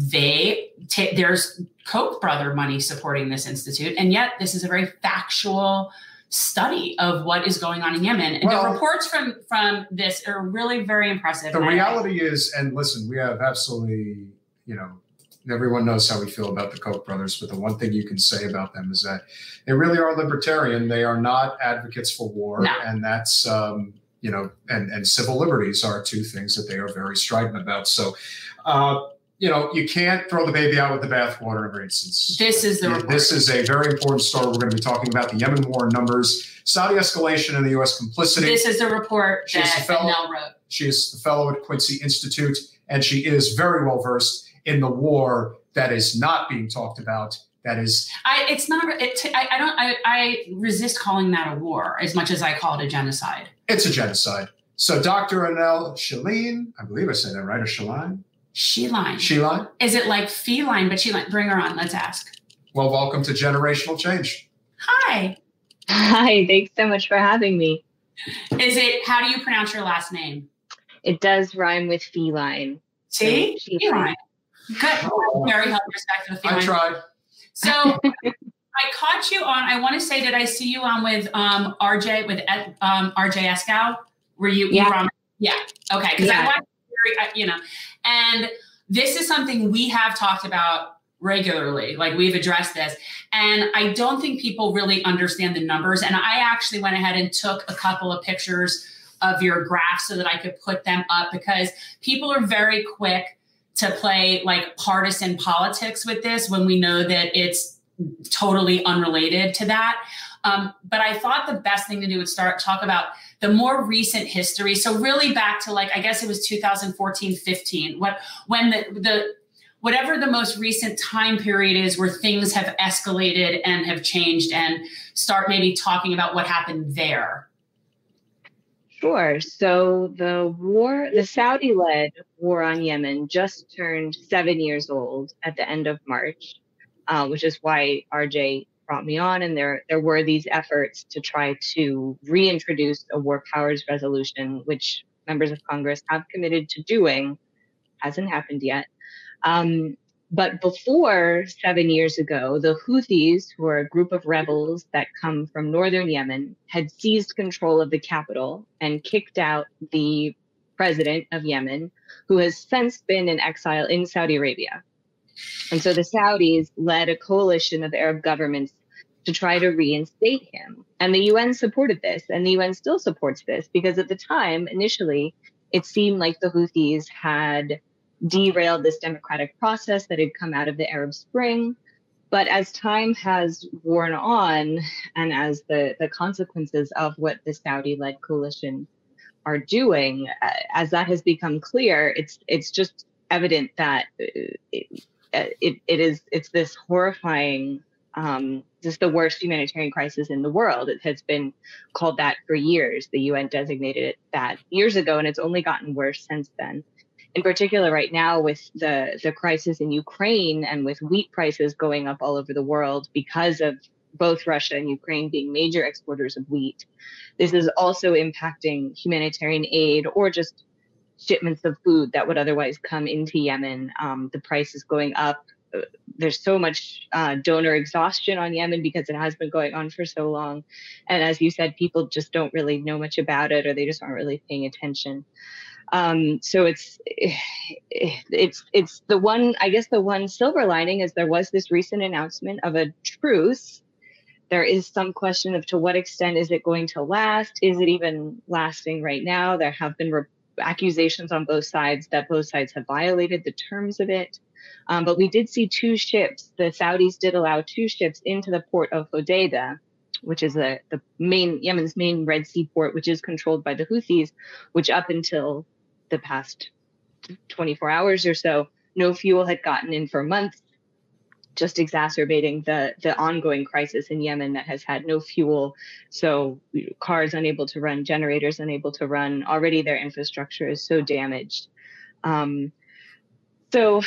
Speaker 2: they t- there's Koch brother money supporting this institute. And yet this is a very factual study of what is going on in Yemen. And well, the reports from, from this are really very impressive.
Speaker 1: The reality is, and listen, we have absolutely, you know, everyone knows how we feel about the Koch brothers, but the one thing you can say about them is that they really are libertarian. They are not advocates for war.
Speaker 2: No.
Speaker 1: And that's, um, you know, and, and civil liberties are two things that they are very strident about. So, uh, you know, you can't throw the baby out with the bathwater in every instance.
Speaker 2: This is the
Speaker 1: yeah,
Speaker 2: report.
Speaker 1: This is a very important story. We're going to be talking about the Yemen war numbers, Saudi escalation, and the U S complicity.
Speaker 2: This is the report
Speaker 1: She's
Speaker 2: that
Speaker 1: the fellow,
Speaker 2: Anel wrote.
Speaker 1: She is the fellow at Quincy Institute, and she is very well versed in the war that is not being talked about. That is,
Speaker 2: I. It's not. It, I, I don't. I, I resist calling that a war as much as I call it a genocide.
Speaker 1: It's a genocide. So, Doctor Anel Shelin, I believe I said that right, or Shelin?
Speaker 2: Sheline.
Speaker 1: Sheline.
Speaker 2: Is it like feline? But Sheline. Bring her on. Let's ask.
Speaker 1: Well, welcome to Generational Change.
Speaker 2: Hi.
Speaker 4: Hi. Thanks so much for having me.
Speaker 2: Is it? How do you pronounce your last name?
Speaker 4: It does rhyme with feline.
Speaker 2: See,
Speaker 4: so
Speaker 2: feline. Good. Oh. Very healthy, respect to the feline.
Speaker 1: I tried.
Speaker 2: So I caught you on. I want to say, did I see you on with um, R J with um, R J Eskow? Were you?
Speaker 4: Yeah.
Speaker 2: You were on, yeah. Okay. Because
Speaker 4: yeah.
Speaker 2: I want, you know, and this is something we have talked about regularly. Like, we've addressed this, and I don't think people really understand the numbers. And I actually went ahead and took a couple of pictures of your graphs so that I could put them up, because people are very quick to play like partisan politics with this when we know that it's totally unrelated to that. Um, but I thought the best thing to do would start talk about the more recent history. So really back to, like, I guess it was two thousand fourteen, fifteen, what, when the, the, whatever the most recent time period is where things have escalated and have changed, and start maybe talking about what happened there.
Speaker 4: Sure. So the war, the Saudi-led war on Yemen just turned seven years old at the end of March, uh, which is why R J brought me on. And there, there were these efforts to try to reintroduce a war powers resolution, which members of Congress have committed to doing. Hasn't happened yet. Um, But before seven years ago, the Houthis, who are a group of rebels that come from northern Yemen, had seized control of the capital and kicked out the president of Yemen, who has since been in exile in Saudi Arabia. And so the Saudis led a coalition of Arab governments to try to reinstate him. And the U N supported this, and the U N still supports this, because at the time, initially, it seemed like the Houthis had derailed this democratic process that had come out of the Arab Spring. But as time has worn on, and as the, the consequences of what the Saudi-led coalition are doing, uh, as that has become clear, it's it's just evident that it, it, it is it's this horrifying, um, this is the worst humanitarian crisis in the world. It has been called that for years. The U N designated it that years ago, and it's only gotten worse since then. In particular, right now, with the, the crisis in Ukraine and with wheat prices going up all over the world because of both Russia and Ukraine being major exporters of wheat, this is also impacting humanitarian aid or just shipments of food that would otherwise come into Yemen. Um, the price is going up. There's so much uh, donor exhaustion on Yemen because it has been going on for so long. And as you said, people just don't really know much about it, or they just aren't really paying attention. Um, so it's it's it's the one, I guess the one silver lining is there was this recent announcement of a truce. There is some question of to what extent is it going to last? Is it even lasting right now? There have been re- accusations on both sides that both sides have violated the terms of it. Um, but we did see two ships. The Saudis did allow two ships into the port of Hodeidah, which is a, the main Yemen's main Red Sea port, which is controlled by the Houthis, which up until the past twenty-four hours or so, no fuel had gotten in for months, just exacerbating the, the ongoing crisis in Yemen that has had no fuel. So cars unable to run, generators unable to run. Already their infrastructure is so damaged. Um, so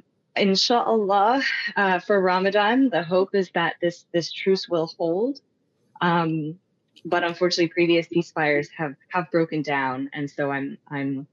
Speaker 4: inshallah, uh, for Ramadan, the hope is that this, this truce will hold. Um, but unfortunately, previous ceasefires have, have broken down. And so I'm, I'm,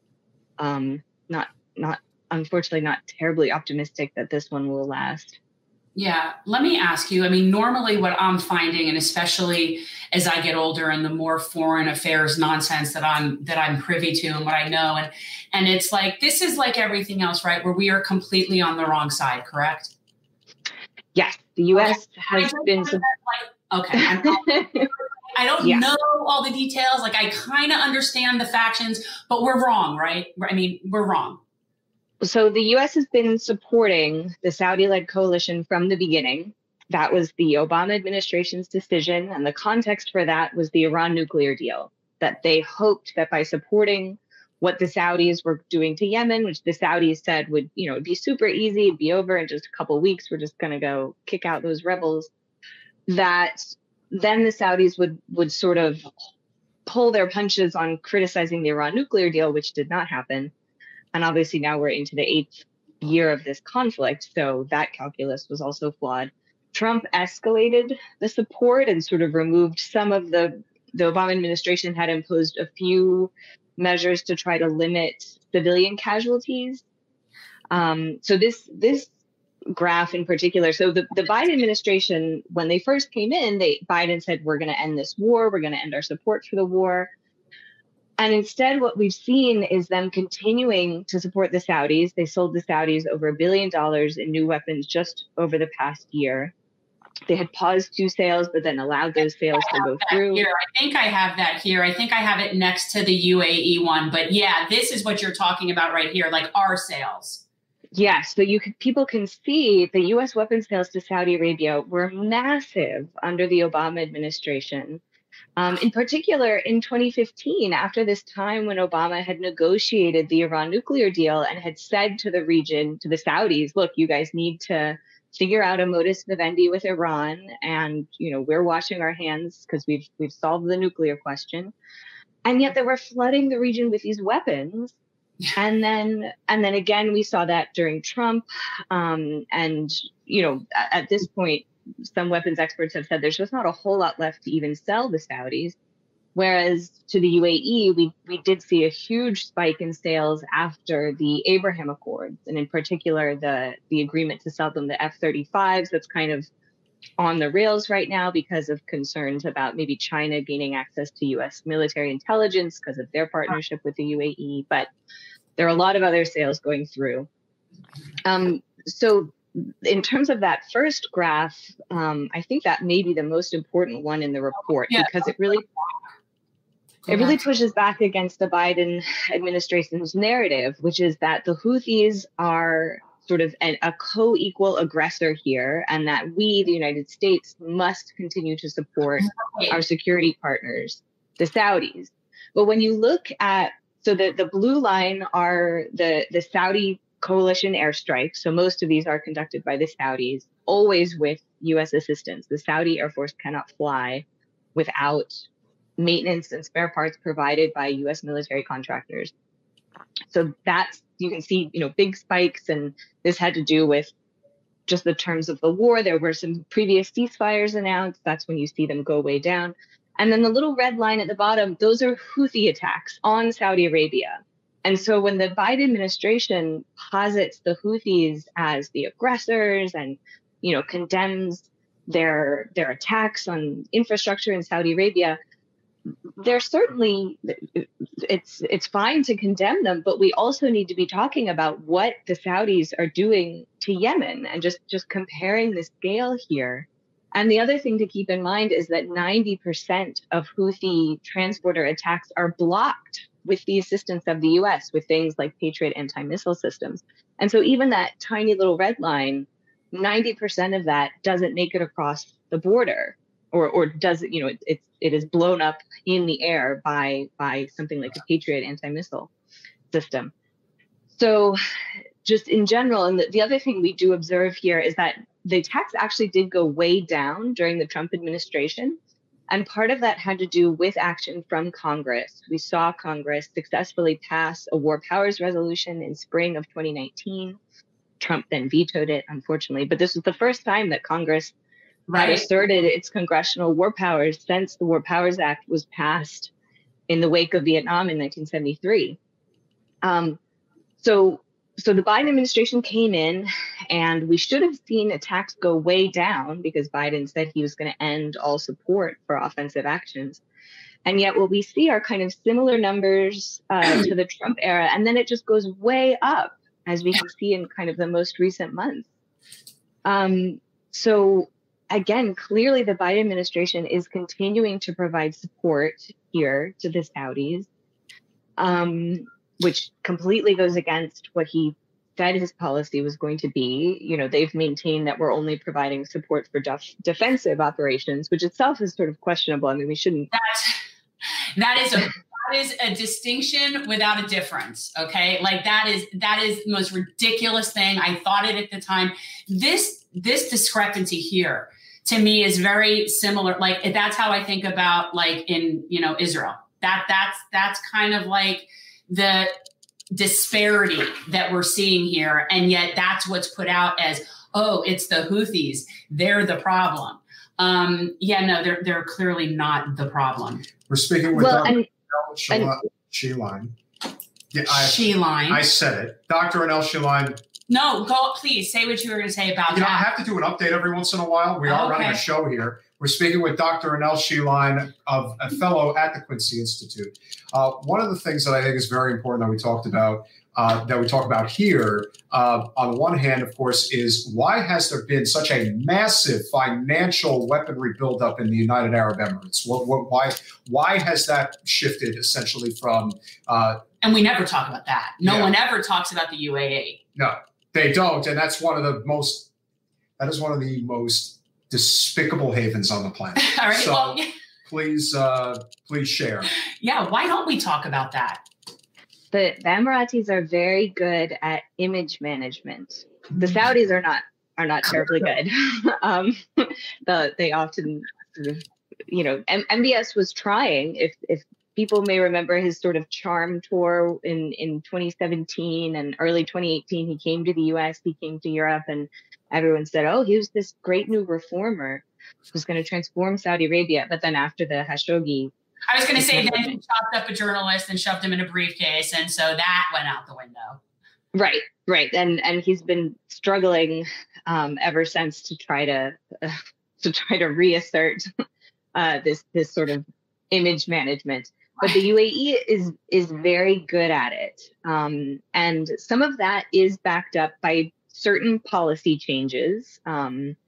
Speaker 4: Um, not, not, unfortunately, not terribly optimistic that this one will last.
Speaker 2: Yeah, let me ask you. I mean, normally what I'm finding, and especially as I get older and the more foreign affairs nonsense that I'm that I'm privy to and what I know, and and it's like this is like everything else, right? Where we are completely on the wrong side, correct?
Speaker 4: Yes, the U S
Speaker 2: okay.
Speaker 4: has been.
Speaker 2: Like, okay. I'm not, I don't
Speaker 4: yeah.
Speaker 2: know all the details. Like I kind of understand the factions, but we're wrong, right? I mean, we're wrong.
Speaker 4: So the U S has been supporting the Saudi-led coalition from the beginning. That was the Obama administration's decision. And the context for that was the Iran nuclear deal, that they hoped that by supporting what the Saudis were doing to Yemen, which the Saudis said would, you know, it'd be super easy, it'd be over in just a couple of weeks. We're just going to go kick out those rebels. That then the Saudis would would sort of pull their punches on criticizing the Iran nuclear deal, which did not happen. And obviously now we're into the eighth year of this conflict. So that calculus was also flawed. Trump escalated the support and sort of removed some of the, the Obama administration had imposed a few measures to try to limit civilian casualties. Um, so this, this, graph in particular. So the, the Biden administration, when they first came in, they Biden said, we're going to end this war. We're going to end our support for the war. And instead, what we've seen is them continuing to support the Saudis. They sold the Saudis over a billion dollars in new weapons just over the past year. They had paused two sales, but then allowed those sales to go through.
Speaker 2: Here. I think I have that here. I think I have it next to the U A E one. But yeah, this is what you're talking about right here, like our sales.
Speaker 4: Yes, so you could, people can see the U S weapons sales to Saudi Arabia were massive under the Obama administration. Um, in particular, in twenty fifteen, after this time when Obama had negotiated the Iran nuclear deal and had said to the region, to the Saudis, look, you guys need to figure out a modus vivendi with Iran. And, you know, we're washing our hands because we've we've solved the nuclear question. And yet they were flooding the region with these weapons. And then, and then again, we saw that during Trump. Um, and, you know, at, at this point, some weapons experts have said there's just not a whole lot left to even sell the Saudis. Whereas to the U A E, we, we did see a huge spike in sales after the Abraham Accords, and in particular, the, the agreement to sell them the F thirty-fives that's kind of on the rails right now because of concerns about maybe China gaining access to U S military intelligence because of their partnership with the U A E. But there are a lot of other sales going through. Um, so in terms of that first graph, um, I think that may be the most important one in the report
Speaker 2: Yeah.
Speaker 4: because it really it really pushes back against the Biden administration's narrative, which is that the Houthis are sort of an, a co-equal aggressor here, and that we, the United States, must continue to support our security partners, the Saudis. But when you look at, so the, the blue line are the, the Saudi coalition airstrikes. So most of these are conducted by the Saudis, always with U S assistance. The Saudi Air Force cannot fly without maintenance and spare parts provided by U S military contractors. So that's, you can see, you know, big spikes, and this had to do with just the terms of the war. There were some previous ceasefires announced. That's when you see them go way down. And then the little red line at the bottom, those are Houthi attacks on Saudi Arabia. And so when the Biden administration posits the Houthis as the aggressors and, you know, condemns their their attacks on infrastructure in Saudi Arabia, they're certainly, it's it's fine to condemn them, but we also need to be talking about what the Saudis are doing to Yemen and just, just comparing the scale here. And the other thing to keep in mind is that ninety percent of Houthi transporter attacks are blocked with the assistance of the U S, with things like Patriot anti-missile systems. And so even that tiny little red line, ninety percent of that doesn't make it across the border, or or does it, you know, it, it, it is blown up in the air by, by something like a Patriot anti-missile system. So just in general, and the, the other thing we do observe here is that the attacks actually did go way down during the Trump administration. And part of that had to do with action from Congress. We saw Congress successfully pass a war powers resolution in spring of twenty nineteen. Trump then vetoed it, unfortunately. But this was the first time that Congress
Speaker 2: Right.
Speaker 4: had asserted its congressional war powers since the War Powers Act was passed in the wake of Vietnam in nineteen seventy-three. Um, so, so the Biden administration came in, and we should have seen attacks go way down because Biden said he was going to end all support for offensive actions. And yet what we see are kind of similar numbers uh, to the Trump era, and then it just goes way up, as we can see in kind of the most recent months. Um, so again, clearly the Biden administration is continuing to provide support here to the Saudis, um, which completely goes against what he said his policy was going to be. You know, they've maintained that we're only providing support for def- defensive operations, which itself is sort of questionable. I mean, we shouldn't.
Speaker 2: That's, that is a that is a distinction without a difference. Okay, like that is that is the most ridiculous thing. I thought it at the time. This this discrepancy here to me is very similar. Like that's how I think about like in you know Israel. That that's that's kind of like the disparity that we're seeing here, and yet that's what's put out as, oh, it's the Houthis, they're the problem. Um, yeah, no, they're they're clearly not the problem.
Speaker 1: We're speaking with
Speaker 4: Well,
Speaker 1: Doctor
Speaker 4: and-
Speaker 1: Anel Shiline. Yeah, I,
Speaker 2: Sheline.
Speaker 1: I said it. Doctor Anel Shiline.
Speaker 2: No, go, please say what you were going to say about
Speaker 1: You know, I
Speaker 2: that.
Speaker 1: have to do an update every once in a while. We are
Speaker 2: Okay.
Speaker 1: running a show here. We're speaking with Doctor Anel Shiline, of a fellow at the Quincy Institute. Uh, one of the things that I think is very important that we talked about, uh, that we talk about here, uh, on the one hand, of course, is why has there been such a massive financial weaponry buildup in the United Arab Emirates? What, what, why, why has that shifted essentially from? Uh,
Speaker 2: And we never talk about that. No
Speaker 1: Yeah.
Speaker 2: one ever talks about the U A E.
Speaker 1: no, they don't, and that's one of the most. That is one of the most despicable havens on the planet.
Speaker 2: All right.
Speaker 1: So
Speaker 2: well, yeah,
Speaker 1: please, uh, please share.
Speaker 2: yeah. Why don't we talk about that?
Speaker 4: The, the Emiratis are very good at image management. The Saudis are not are not terribly good. um, the, they often, sort of, you know, M- MBS was trying. If if people may remember his sort of charm tour in in twenty seventeen and early twenty eighteen, he came to the U S, he came to Europe, and everyone said, "Oh, he was this great new reformer who's going to transform Saudi Arabia." But then after the Khashoggi.
Speaker 2: I was going to say then he chopped up a journalist and shoved him in a briefcase, and so that went out the window.
Speaker 4: Right, right, and and he's been struggling um, ever since to try to uh, to try to reassert uh, this this sort of image management. But the U A E is is very good at it, um, and some of that is backed up by certain policy changes um,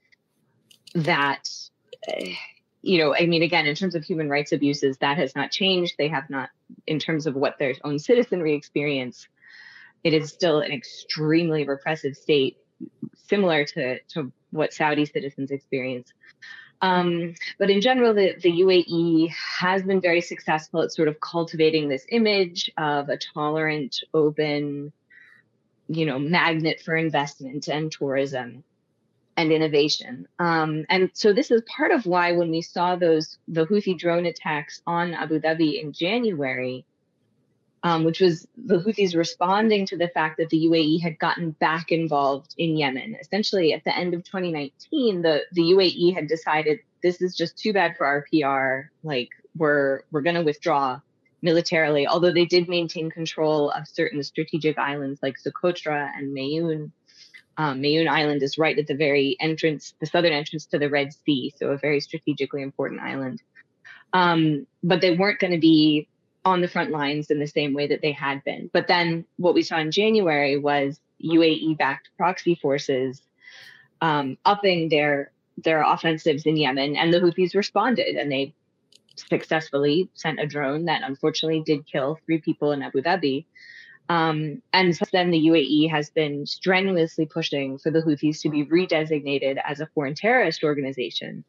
Speaker 4: that, uh, you know, I mean, again, in terms of human rights abuses, that has not changed. They have not, in terms of what their own citizenry experience, it is still an extremely repressive state, similar to, to what Saudi citizens experience. Um, but in general, the, the U A E has been very successful at sort of cultivating this image of a tolerant, open, you know, magnet for investment and tourism and innovation. Um, and so this is part of why when we saw those, the Houthi drone attacks on Abu Dhabi in January, um, which was the Houthis responding to the fact that the U A E had gotten back involved in Yemen. Essentially, at the end of twenty nineteen, the, the U A E had decided this is just too bad for our P R. Like, we're we're going to withdraw militarily, although they did maintain control of certain strategic islands like Socotra and Mayoun. Um, Mayoun Island is right at the very entrance, the southern entrance to the Red Sea, so a very strategically important island. Um, but they weren't going to be on the front lines in the same way that they had been. But then what we saw in January was U A E-backed proxy forces um, upping their their offensives in Yemen, and the Houthis responded, and they successfully sent a drone that unfortunately did kill three people in Abu Dhabi. Um, and since then, the U A E has been strenuously pushing for the Houthis to be redesignated as a foreign terrorist organization.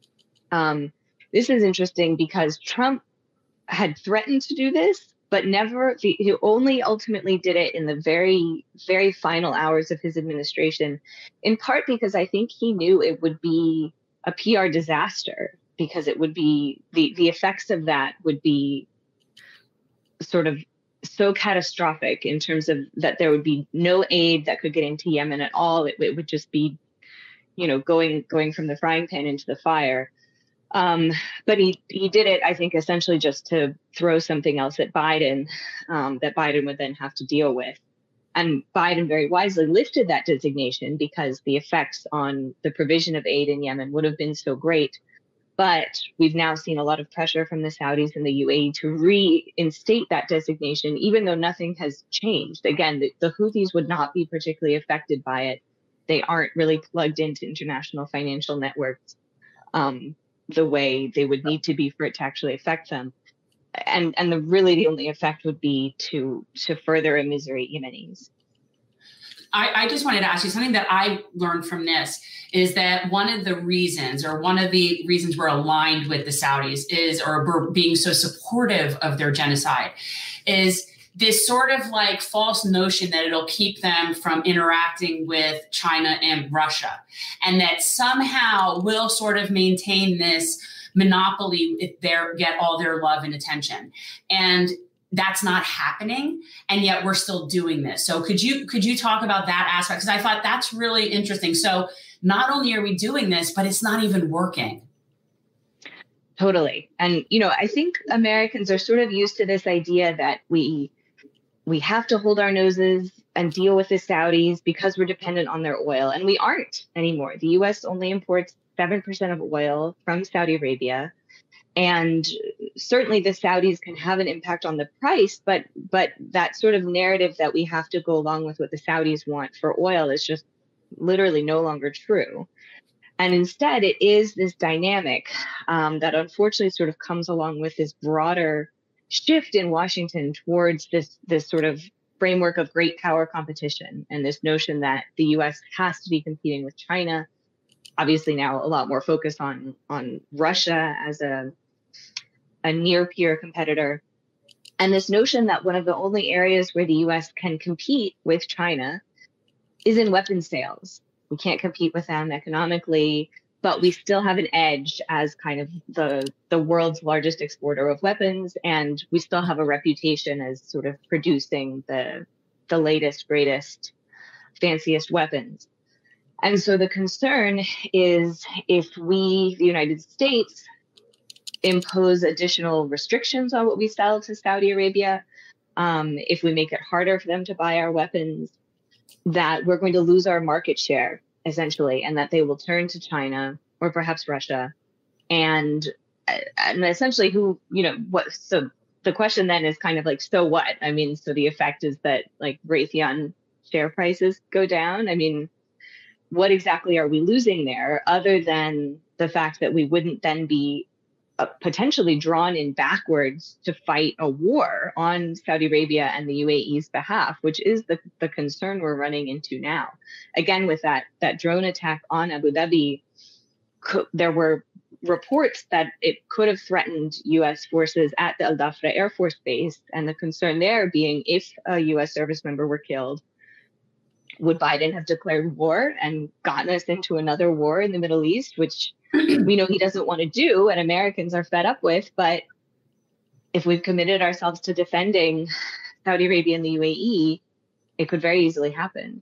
Speaker 4: Um, this is interesting because Trump had threatened to do this, but never, he only ultimately did it in the very, very final hours of his administration, in part because I think he knew it would be a P R disaster, because it would be, the, the effects of that would be sort of so catastrophic in terms of that there would be no aid that could get into Yemen at all. It, it would just be, you know, going going from the frying pan into the fire. Um, but he, he did it, I think, essentially just to throw something else at Biden um, that Biden would then have to deal with. And Biden very wisely lifted that designation because the effects on the provision of aid in Yemen would have been so great. But we've now seen a lot of pressure from the Saudis and the U A E to reinstate that designation, even though nothing has changed. Again, the, the Houthis would not be particularly affected by it. They aren't really plugged into international financial networks um, the way they would need to be for it to actually affect them. And and the really the only effect would be to to further immiserate Yemenis.
Speaker 2: I, I just wanted to ask you something that I learned from this is that one of the reasons or one of the reasons we're aligned with the Saudis is, or we're being so supportive of their genocide, is this sort of like false notion that it'll keep them from interacting with China and Russia, and that somehow we'll sort of maintain this monopoly if they get all their love and attention. And that's not happening, and yet we're still doing this. So could you could you talk about that aspect? Because I thought that's really interesting. So not only are we doing this, but it's not even working.
Speaker 4: Totally. And, you know, I think Americans are sort of used to this idea that we we have to hold our noses and deal with the Saudis because we're dependent on their oil. And we aren't anymore. The U S only imports seven percent of oil from Saudi Arabia. And certainly the Saudis can have an impact on the price, but but that sort of narrative that we have to go along with what the Saudis want for oil is just literally no longer true. And instead, it is this dynamic um, that unfortunately sort of comes along with this broader shift in Washington towards this this sort of framework of great power competition and this notion that the U S has to be competing with China. Obviously now a lot more focus on on Russia as a a near peer competitor. And this notion that one of the only areas where the U S can compete with China is in weapons sales. We can't compete with them economically, but we still have an edge as kind of the, the world's largest exporter of weapons. And we still have a reputation as sort of producing the, the latest, greatest, fanciest weapons. And so the concern is if we, the United States, impose additional restrictions on what we sell to Saudi Arabia, um, if we make it harder for them to buy our weapons, that we're going to lose our market share, essentially, and that they will turn to China or perhaps Russia. And, and essentially who, you know, what, so the question then is kind of like, so what? I mean, so the effect is that like Raytheon share prices go down. I mean, what exactly are we losing there other than the fact that we wouldn't then be uh, potentially drawn in backwards to fight a war on Saudi Arabia and the U A E's behalf, which is the, the concern we're running into now. Again, with that, that drone attack on Abu Dhabi, co- there were reports that it could have threatened U S forces at the Al Dhafra Air Force Base. And the concern there being if a U S service member were killed, would Biden have declared war and gotten us into another war in the Middle East, which we know he doesn't want to do and Americans are fed up with. But if we've committed ourselves to defending Saudi Arabia and the U A E, it could very easily happen.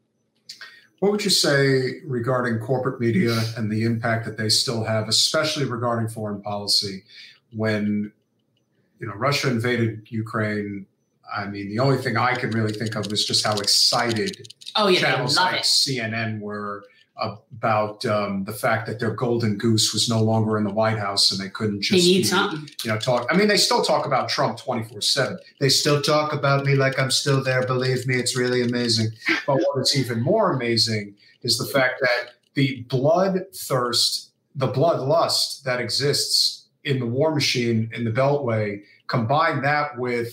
Speaker 1: What would you say regarding corporate media and the impact that they still have, especially regarding foreign policy? When, you know, Russia invaded Ukraine, I mean, the only thing I can really think of is just how excited
Speaker 2: oh, yeah,
Speaker 1: channels
Speaker 2: love
Speaker 1: like
Speaker 2: it.
Speaker 1: C N N were about um, the fact that their golden goose was no longer in the White House and they couldn't just,
Speaker 2: They need
Speaker 1: be,
Speaker 2: something.
Speaker 1: you know, talk. I mean, they still talk about Trump twenty-four seven. They still talk about me like I'm still there. Believe me, it's really amazing. But what is even more amazing is the fact that the bloodthirst, the bloodlust that exists in the war machine in the Beltway, combine that with,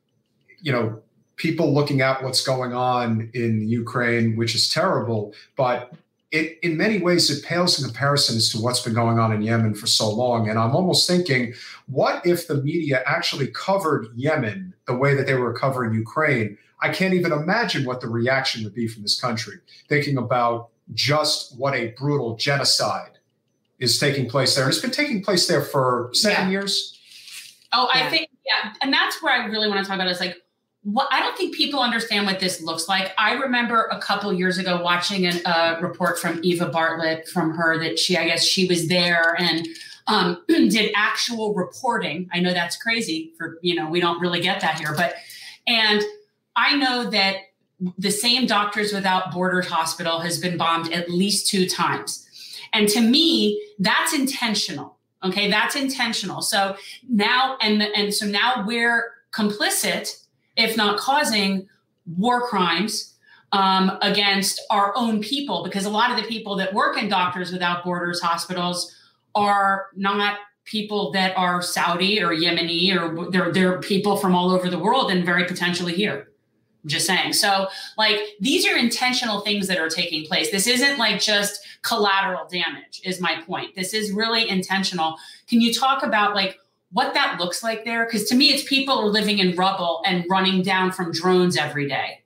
Speaker 1: you know, people looking at what's going on in Ukraine, which is terrible, but it, in many ways, it pales in comparison as to what's been going on in Yemen for so long. And I'm almost thinking, what if the media actually covered Yemen the way that they were covering Ukraine? I can't even imagine what the reaction would be from this country, thinking about just what a brutal genocide is taking place there. And it's been taking place there for seven
Speaker 2: Yeah.
Speaker 1: years.
Speaker 2: Oh,
Speaker 4: Yeah.
Speaker 2: I think, yeah. And that's where I really want to talk about is like, what I don't think people understand what this looks like. I remember a couple years ago watching a uh, report from Eva Bartlett from her that she, I guess she was there and um, did actual reporting. I know that's crazy for, you know, we don't really get that here, but, and I know that the same Doctors Without Borders hospital has been bombed at least two times. And to me, that's intentional. Okay. That's intentional. So now, and, and so now we're complicit, if not causing war crimes um, against our own people, because a lot of the people that work in Doctors Without Borders hospitals are not people that are Saudi or Yemeni, or they're, they're people from all over the world and very potentially here. I'm just saying. So like, these are intentional things that are taking place. This isn't like just collateral damage is my point. This is really intentional. Can you talk about like, what that looks like there? Because to me, it's people are living in rubble and running down from drones every day.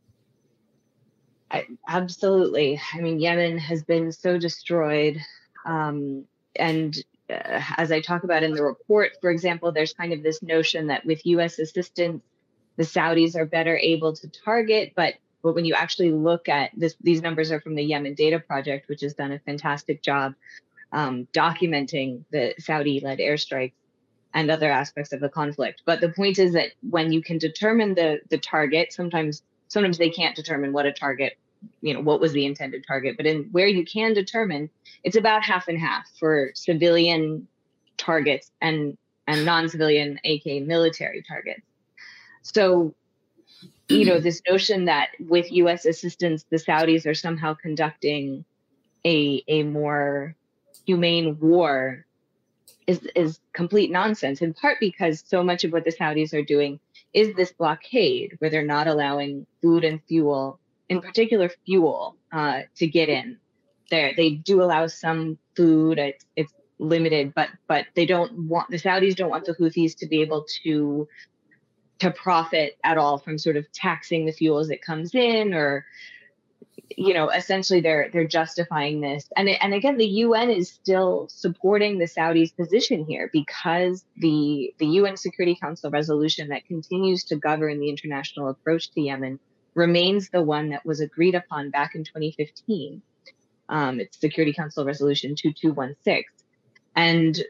Speaker 4: I, absolutely. I mean, Yemen has been so destroyed. Um, and uh, as I talk about in the report, for example, there's kind of this notion that with U S assistance, the Saudis are better able to target. But, but when you actually look at this, these numbers are from the Yemen Data Project, which has done a fantastic job um, documenting the Saudi-led airstrikes and other aspects of the conflict. But the point is that when you can determine the the target, sometimes sometimes they can't determine what a target, you know, what was the intended target. But in where you can determine, it's about half and half for civilian targets and and non-civilian, aka military targets. So, you know, this notion that with U S assistance, the Saudis are somehow conducting a a more humane war is is complete nonsense, in part because so much of what the Saudis are doing is this blockade where they're not allowing food and fuel, in particular fuel, uh, to get in. There, they do allow some food. It's, it's limited, but but they don't want, the Saudis don't want the Houthis to be able to to profit at all from sort of taxing the fuel as it comes in, or, you know, essentially they're they're justifying this. And and again, the U N is still supporting the Saudis' position here because the the U N Security Council resolution that continues to govern the international approach to Yemen remains the one that was agreed upon back in twenty fifteen. Um, it's Security Council Resolution two two one six. And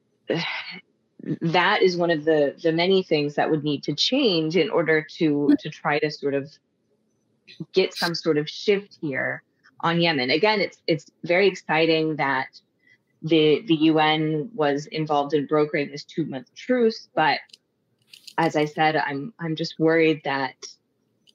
Speaker 4: that is one of the the many things that would need to change in order to to try to sort of get some sort of shift here on Yemen. Again, it's it's very exciting that the the U N was involved in brokering this two-month truce, but as I said, I'm I'm just worried that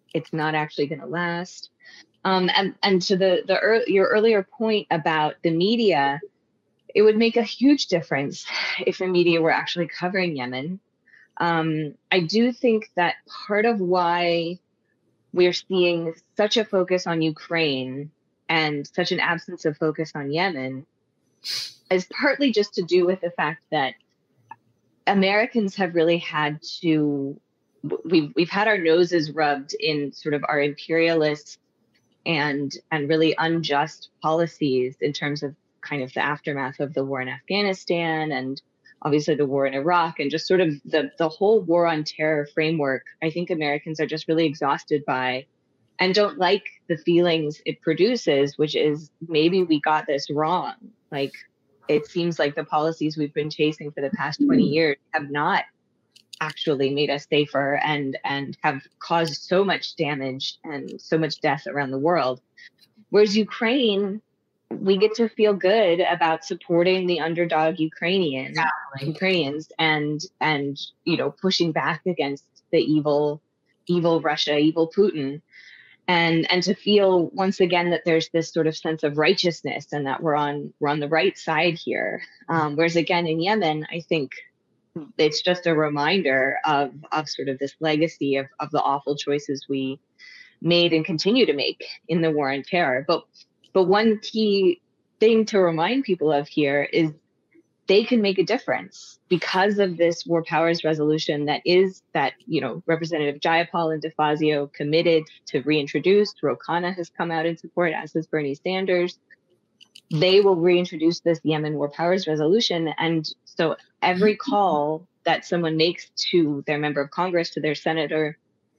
Speaker 4: it's not actually going to last. Um, and, and to the, the er, your earlier point about the media, it would make a huge difference if the media were actually covering Yemen. Um, I do think that part of why we're seeing such a focus on Ukraine and such an absence of focus on Yemen is partly just to do with the fact that Americans have really had to, we've, we've had our noses rubbed in sort of our imperialist and, and really unjust policies in terms of kind of the aftermath of the war in Afghanistan and obviously the war in Iraq and just sort of the, the whole war on terror framework. I think Americans are just really exhausted by and don't like the feelings it produces, which is maybe we got this wrong. Like, it seems like the policies we've been chasing for the past twenty years have not actually made us safer and, and have caused so much damage and so much death around the world. Whereas Ukraine, we get to feel good about supporting the underdog Ukrainian, exactly. Ukrainians and, and, you know, pushing back against the evil, evil Russia, evil Putin. And, and to feel once again that there's this sort of sense of righteousness and that we're on, we're on the right side here. Um, whereas again, in Yemen, I think it's just a reminder of, of sort of this legacy of, of the awful choices we made and continue to make in the war on terror. But But one key thing to remind people of here is they can make a difference because of this War Powers Resolution that is that, you know, Representative Jayapal and DeFazio committed to reintroduce. Ro Khanna has come out in support, as has Bernie Sanders. They will reintroduce this Yemen War Powers Resolution. And so every call that someone makes to their member of Congress, to their senator,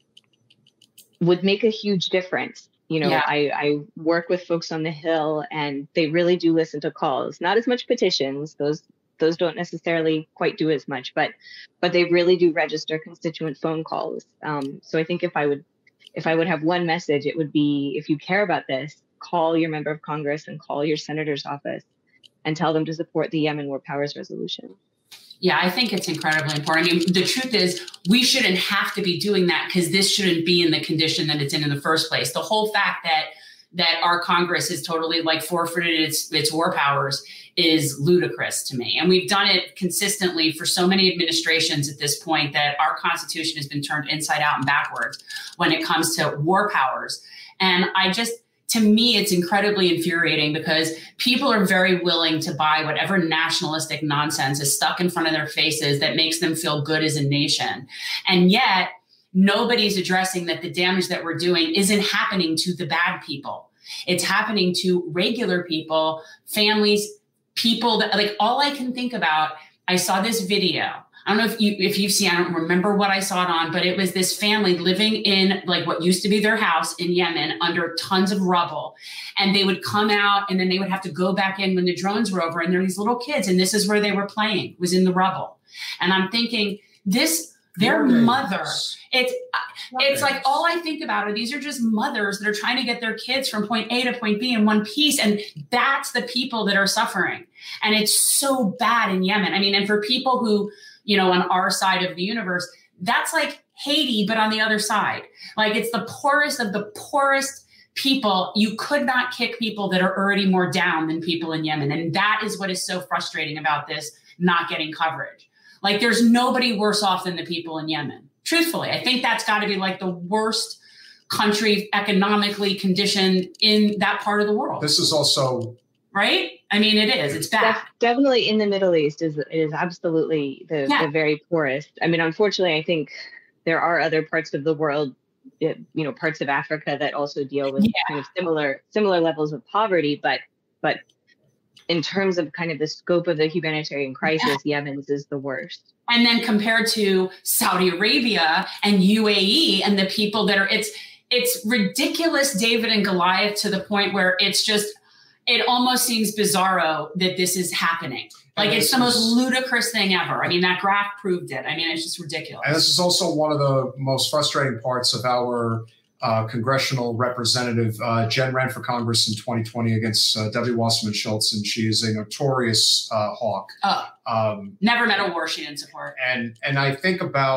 Speaker 4: would make a huge difference. You know, yeah. I, I work with folks on the Hill and they really do listen to calls, not as much petitions. Those those don't necessarily quite do as much, but but they really do register constituent phone calls. Um, so I think if I would if I would have one message, it would be, if you care about this, call your member of Congress and call your senator's office and tell them to support the Yemen War Powers Resolution.
Speaker 2: Yeah, I think it's incredibly important. I mean, the truth is we shouldn't have to be doing that because this shouldn't be in the condition that it's in in the first place. The whole fact that that our Congress is totally like forfeited its its war powers is ludicrous to me. And we've done it consistently for so many administrations at this point that our Constitution has been turned inside out and backwards when it comes to war powers. And I just, to me, it's incredibly infuriating because people are very willing to buy whatever nationalistic nonsense is stuck in front of their faces that makes them feel good as a nation. And yet nobody's addressing that the damage that we're doing isn't happening to the bad people. It's happening to regular people, families, people that, like, all I can think about, I saw this video. I don't know if you, if you've seen, I don't remember what I saw it on, but it was this family living in like what used to be their house in Yemen under tons of rubble. And they would come out and then they would have to go back in when the drones were over. And there were these little kids and this is where they were playing, was in the rubble. And I'm thinking this, their mother, it's, it's like, all I think about are these are just mothers that are trying to get their kids from point A to point B in one piece. And that's the people that are suffering. And it's so bad in Yemen. I mean, and for people who, you know, on our side of the universe, that's like Haiti, but on the other side. Like, it's the poorest of the poorest people. You could not kick people that are already more down than people in Yemen. And that is what is so frustrating about this not getting coverage. Like, there's nobody worse off than the people in Yemen. Truthfully, I think that's got to be like the worst country economically conditioned in that part of the world.
Speaker 1: This is also...
Speaker 2: Right? I mean, it is. It's bad.
Speaker 4: Def- definitely in the Middle East is is absolutely the, yeah. the very poorest. I mean, unfortunately, I think there are other parts of the world, you know, parts of Africa that also deal with yeah. kind of similar similar levels of poverty. But but in terms of kind of the scope of the humanitarian crisis, yeah. Yemen's is the worst.
Speaker 2: And then compared to Saudi Arabia and U A E and the people that are, it's it's ridiculous, David and Goliath, to the point where it's just, it almost seems bizarro that this is happening. Like, it's the most ludicrous thing ever. I mean, that graph proved it. I mean, it's just ridiculous.
Speaker 1: And this is also one of the most frustrating parts of our uh, congressional representative. Uh, Jen ran for Congress in twenty twenty against uh, Debbie Wasserman Schultz, and she is a notorious uh, hawk.
Speaker 2: Oh, um, never met a war she didn't support.
Speaker 1: And, and I think about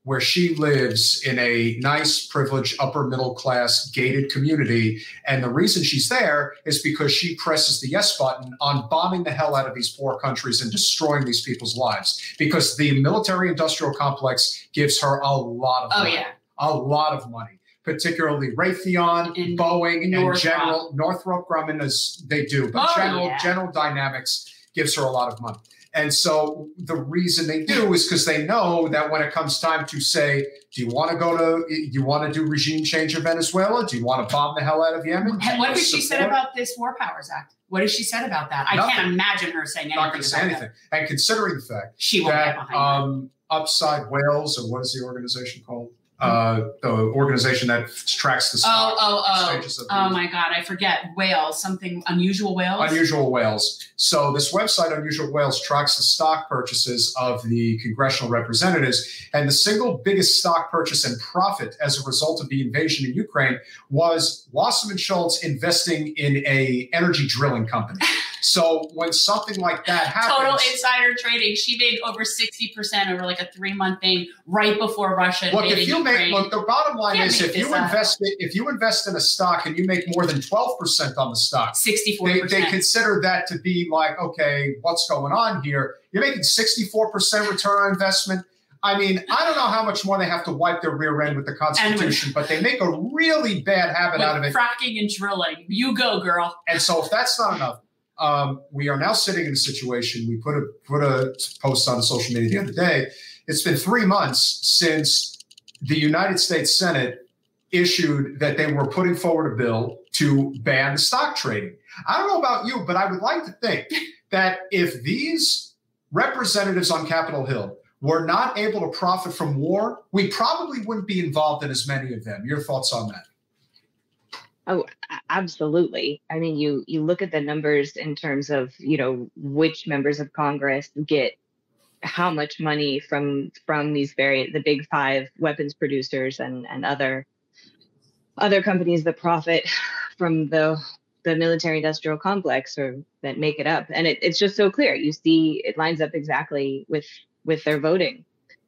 Speaker 1: where she lives in a nice, privileged, upper middle class gated community. And the reason she's there is because she presses the yes button on bombing the hell out of these poor countries and destroying these people's lives, because the military industrial complex gives her a lot of
Speaker 2: Oh,
Speaker 1: money,
Speaker 2: yeah.
Speaker 1: a lot of money, particularly Raytheon,
Speaker 2: And
Speaker 1: Boeing, and
Speaker 2: Northrop.
Speaker 1: General Northrop Grumman, as they do, but
Speaker 2: Oh,
Speaker 1: General
Speaker 2: yeah.
Speaker 1: General Dynamics gives her a lot of money. And so the reason they do is because they know that when it comes time to say, do you want to go to, do you want to do regime change in Venezuela? Do you want to bomb the hell out of Yemen?
Speaker 2: And what has she said
Speaker 1: Support?
Speaker 2: about this War Powers Act? What has she said about that? I
Speaker 1: Nothing.
Speaker 2: can't imagine her saying anything
Speaker 1: Not going to say
Speaker 2: about
Speaker 1: anything.
Speaker 2: that.
Speaker 1: And considering the fact
Speaker 2: She won't get
Speaker 1: that
Speaker 2: behind her.
Speaker 1: um, Upside Wales, or what is the organization called? Uh, the organization that tracks the stock
Speaker 2: Oh, oh, oh.
Speaker 1: exchanges of the-
Speaker 2: Oh my God, I forget. Whales, something unusual whales.
Speaker 1: Unusual Whales. So this website, Unusual Whales, tracks the stock purchases of the congressional representatives. And the single biggest stock purchase and profit as a result of the invasion in Ukraine was Wasserman Schultz investing in a energy drilling company. So when something like that happens,
Speaker 2: Total insider trading. She made over sixty percent over like a three month thing right before Russia
Speaker 1: look,
Speaker 2: invaded
Speaker 1: if you
Speaker 2: Ukraine.
Speaker 1: make, look, the bottom line
Speaker 2: Can't
Speaker 1: is
Speaker 2: make
Speaker 1: if you
Speaker 2: this up.
Speaker 1: invest if you invest in a stock and you make more than twelve percent on the stock,
Speaker 2: sixty-four
Speaker 1: they,
Speaker 2: percent.
Speaker 1: they consider that to be like, okay, what's going on here? You're making sixty-four percent return on investment. I mean, I don't know how much more they have to wipe their rear end with the Constitution, but they make a really bad habit
Speaker 2: With
Speaker 1: out of it.
Speaker 2: fracking and drilling. You go, girl.
Speaker 1: And so if that's not enough, um, we are now sitting in a situation. We put a put a post on social media the other day. It's been three months since the United States Senate issued that they were putting forward a bill to ban the stock trading. I don't know about you, but I would like to think that if these representatives on Capitol Hill were not able to profit from war, we probably wouldn't be involved in as many of them. Your thoughts on that?
Speaker 4: Oh, a- absolutely. I mean, you you look at the numbers in terms of, you know, which members of Congress get how much money from from these very the big five weapons producers and and other other companies that profit from the the military industrial complex or that make it up. And it, it's just so clear. You see it lines up exactly with with their voting.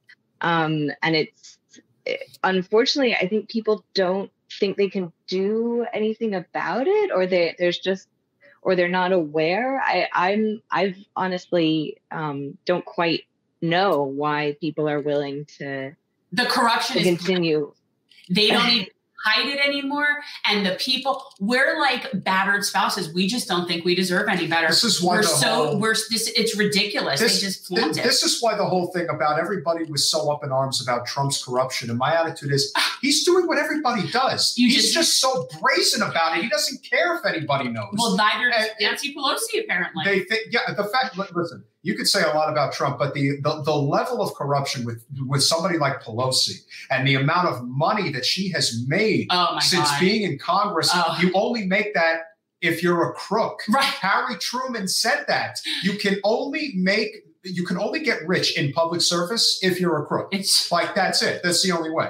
Speaker 4: Um, and it's unfortunately, I think people don't think they can do anything about it, or they there's just or they're not aware. I, I'm I've honestly um, don't quite know why people are willing to,
Speaker 2: The corruption
Speaker 4: to
Speaker 2: is
Speaker 4: continue.
Speaker 2: they don't even hide it anymore. And the people, we're like battered spouses. We just don't think we deserve any better.
Speaker 1: This is why
Speaker 2: we're
Speaker 1: the
Speaker 2: so
Speaker 1: whole-
Speaker 2: we're this it's ridiculous.
Speaker 1: This-
Speaker 2: they just flaunt
Speaker 1: Th-
Speaker 2: it.
Speaker 1: This is why the whole thing about everybody was so up in arms about Trump's corruption. And my attitude is he's doing what everybody does.
Speaker 2: You
Speaker 1: he's
Speaker 2: just-
Speaker 1: just, so brazen about it. He doesn't care if anybody knows.
Speaker 2: Well, neither does
Speaker 1: And-
Speaker 2: Nancy Pelosi apparently.
Speaker 1: they think, yeah, the fact, li- listen, you could say a lot about Trump, but the, the the level of corruption with with somebody like Pelosi and the amount of money that she has made
Speaker 2: oh my
Speaker 1: since
Speaker 2: God.
Speaker 1: being in Congress,
Speaker 2: Oh.
Speaker 1: you only make that if you're a crook.
Speaker 2: Right.
Speaker 1: Harry Truman said that. You can only make, you can only get rich in public service if you're a crook.
Speaker 2: It's
Speaker 1: Like, that's it. That's the only way.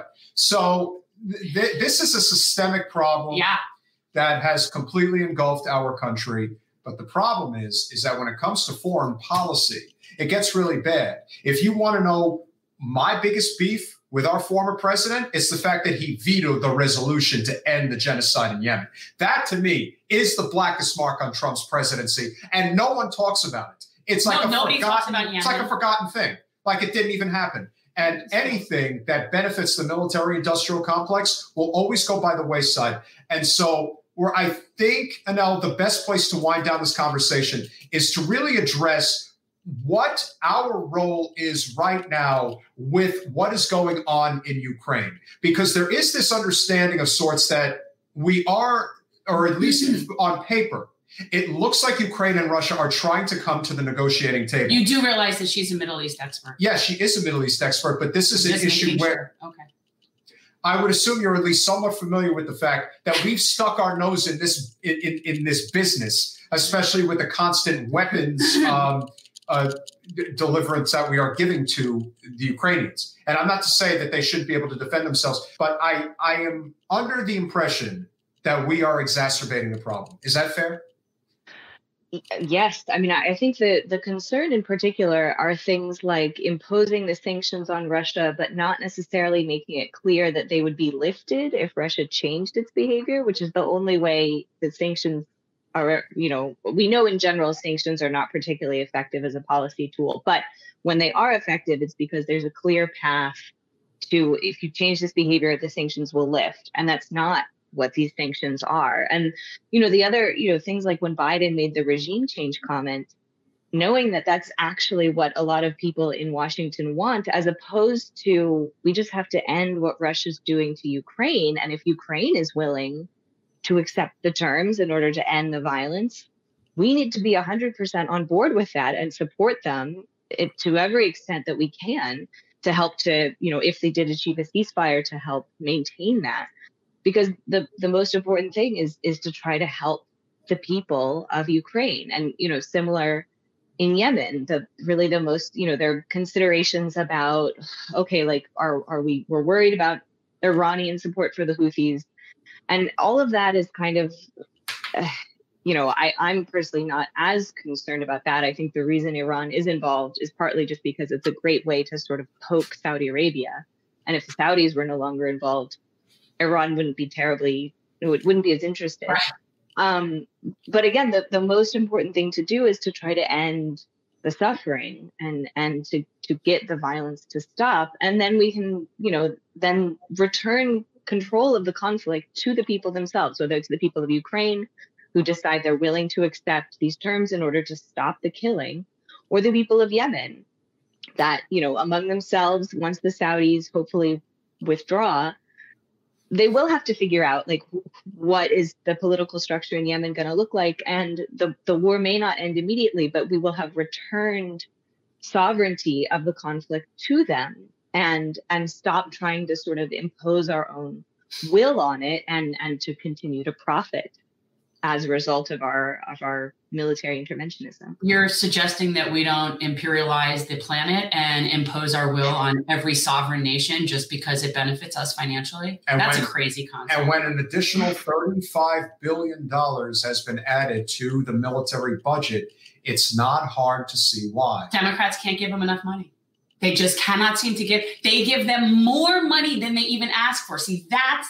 Speaker 1: So th- this is a systemic problem
Speaker 2: yeah.
Speaker 1: that has completely engulfed our country. But the problem is, is that when it comes to foreign policy, it gets really bad. If you want to know my biggest beef with our former president, it's the fact that he vetoed the resolution to end the genocide in Yemen. That, to me, is the blackest mark on Trump's presidency, and no one talks about it. It's like
Speaker 2: No,
Speaker 1: a
Speaker 2: nobody talks
Speaker 1: forgotten,
Speaker 2: about
Speaker 1: it's like a
Speaker 2: Yemen.
Speaker 1: forgotten thing, like it didn't even happen. And anything that benefits the military-industrial complex will always go by the wayside. And so, where I think, Anel, the best place to wind down this conversation is to really address what our role is right now with what is going on in Ukraine. Because there is this understanding of sorts that we are, or at least on paper, it looks like Ukraine and Russia are trying to come to the negotiating table.
Speaker 2: You do realize that she's a Middle East expert.
Speaker 1: Yeah, she is a Middle East expert, but this is an
Speaker 2: Just
Speaker 1: issue
Speaker 2: making
Speaker 1: where
Speaker 2: sure. Okay.
Speaker 1: I would assume you're at least somewhat familiar with the fact that we've stuck our nose in this in, in, in this business, especially with the constant weapons um, uh, d- deliverance that we are giving to the Ukrainians. And I'm not to say that they shouldn't be able to defend themselves, but I, I am under the impression that we are exacerbating the problem. Is that fair?
Speaker 4: Yes, I mean, I I think the the concern in particular are things like imposing the sanctions on Russia, but not necessarily making it clear that they would be lifted if Russia changed its behavior, which is the only way that sanctions are, you know, we know in general sanctions are not particularly effective as a policy tool, but when they are effective, it's because there's a clear path to, if you change this behavior, the sanctions will lift. And that's not what these sanctions are. And, you know, the other, you know, things like when Biden made the regime change comment, knowing that that's actually what a lot of people in Washington want, as opposed to we just have to end what Russia's doing to Ukraine. And if Ukraine is willing to accept the terms in order to end the violence, we need to be one hundred percent on board with that and support them it, to every extent that we can to help to, you know, if they did achieve a ceasefire, to help maintain that. Because the, the most important thing is is to try to help the people of Ukraine. And, you know, similar in Yemen, the really the most, you know, there are considerations about, okay, like, are are we, we're worried about Iranian support for the Houthis. And all of that is kind of, uh, you know, I, I'm personally not as concerned about that. I think the reason Iran is involved is partly just because it's a great way to sort of poke Saudi Arabia. And if the Saudis were no longer involved, Iran wouldn't be terribly, it wouldn't be as interested.
Speaker 2: Right.
Speaker 4: Um, but again, the, the most important thing to do is to try to end the suffering and, and to, to get the violence to stop. And then we can, you know, then return control of the conflict to the people themselves, whether it's the people of Ukraine who decide they're willing to accept these terms in order to stop the killing, or the people of Yemen that, you know, among themselves, once the Saudis hopefully withdraw, they will have to figure out, like, what is the political structure in Yemen going to look like? And the, the war may not end immediately, but we will have returned sovereignty of the conflict to them and and stop trying to sort of impose our own will on it and, and to continue to profit as a result of our of our military interventionism.
Speaker 2: You're suggesting that we don't imperialize the planet and impose our will on every sovereign nation just because it benefits us financially?
Speaker 1: And
Speaker 2: That's
Speaker 1: when,
Speaker 2: a crazy concept.
Speaker 1: And when an additional thirty-five billion dollars has been added to the military budget, it's not hard to see why.
Speaker 2: Democrats can't give them enough money. They just cannot seem to give. They give them more money than they even ask for. See, that's,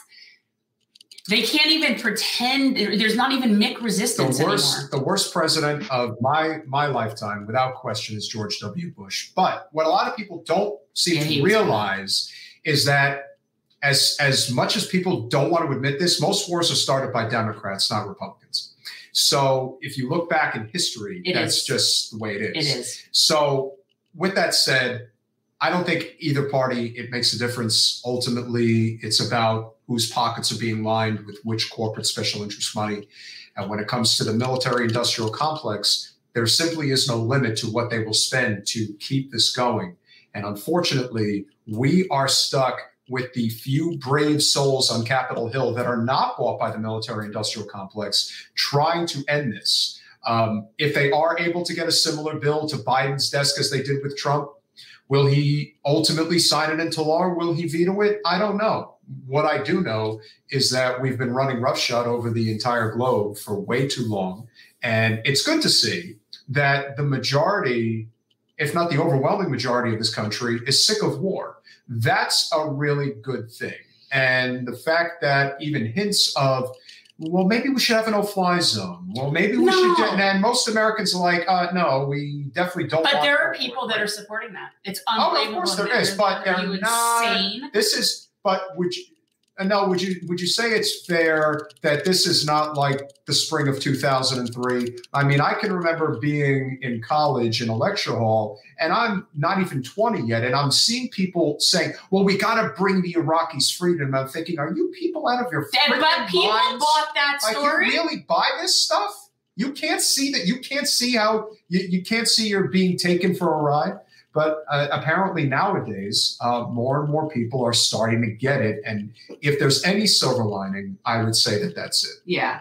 Speaker 2: they can't even pretend. There's not even Mick resistance
Speaker 1: the worst,
Speaker 2: anymore.
Speaker 1: The worst president of my my lifetime, without question, is George W. Bush. But what a lot of people don't seem
Speaker 2: Yeah,
Speaker 1: to realize is that as as much as people don't want to admit this, most wars are started by Democrats, not Republicans. So if you look back in history,
Speaker 2: It
Speaker 1: that's
Speaker 2: is.
Speaker 1: just the way it is.
Speaker 2: It is.
Speaker 1: So with that said, I don't think either party, it makes a difference. Ultimately, it's about whose pockets are being lined with which corporate special interest money. And when it comes to the military industrial complex, there simply is no limit to what they will spend to keep this going. And unfortunately, we are stuck with the few brave souls on Capitol Hill that are not bought by the military industrial complex trying to end this. Um, if they are able to get a similar bill to Biden's desk as they did with Trump, will he ultimately sign it into law or will he veto it? I don't know. What I do know is that we've been running roughshod over the entire globe for way too long. And it's good to see that the majority, if not the overwhelming majority of this country, is sick of war. That's a really good thing. And the fact that even hints of, well, maybe we should have an no-fly zone. Well, maybe we
Speaker 2: No.
Speaker 1: should. Do, and most Americans are like, uh, no, we definitely don't.
Speaker 2: But
Speaker 1: want
Speaker 2: there are
Speaker 1: that.
Speaker 2: people that are supporting that. It's
Speaker 1: Oh,
Speaker 2: unbelievable.
Speaker 1: of course there
Speaker 2: to me.
Speaker 1: is, but
Speaker 2: Are
Speaker 1: they're
Speaker 2: you
Speaker 1: not.
Speaker 2: insane?
Speaker 1: This is, but would you, uh, no, would you, would you say it's fair that this is not like the spring of two thousand three? I mean, I can remember being in college in a lecture hall, and I'm not even twenty yet, and I'm seeing people saying, well, we got to bring the Iraqis freedom. And I'm thinking, are you people out of your
Speaker 2: And, but
Speaker 1: freaking
Speaker 2: people
Speaker 1: minds?
Speaker 2: bought that
Speaker 1: Like,
Speaker 2: story.
Speaker 1: you really buy this stuff? You can't see that. You can't see how you, you can't see you're being taken for a ride. But uh, apparently nowadays, uh, more and more people are starting to get it. And if there's any silver lining, I would say that that's it.
Speaker 2: Yeah.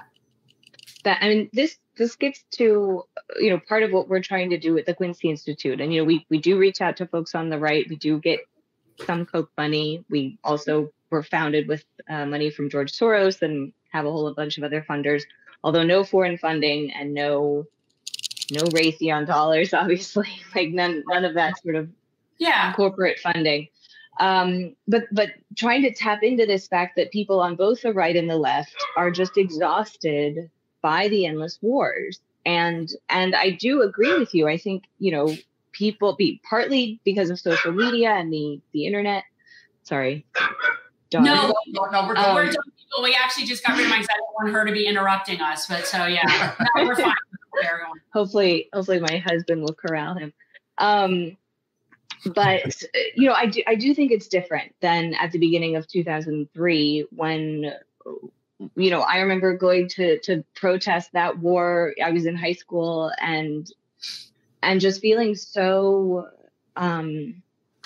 Speaker 4: That I mean, this this gets to, you know, part of what we're trying to do at the Quincy Institute. And, you know, we we do reach out to folks on the right. We do get some Koch money. We also were founded with uh, money from George Soros and have a whole bunch of other funders, although no foreign funding and no no Raytheon dollars, obviously, like none none of that sort of
Speaker 2: yeah
Speaker 4: corporate funding. Um, but but trying to tap into this fact that people on both the right and the left are just exhausted by the endless wars. And and I do agree with you. I think, you know, people be partly because of social media and the the internet. Sorry.
Speaker 2: Dog. No,
Speaker 1: no, no, we're,
Speaker 2: um, we're done. We actually just got rid of my. I don't want her to be interrupting us, but so yeah, no, we're fine.
Speaker 4: Hopefully, hopefully my husband will corral him. Um, but you know, I do I do think it's different than at the beginning of two thousand three when. You know, I remember going to to protest that war. I was in high school and and just feeling so um,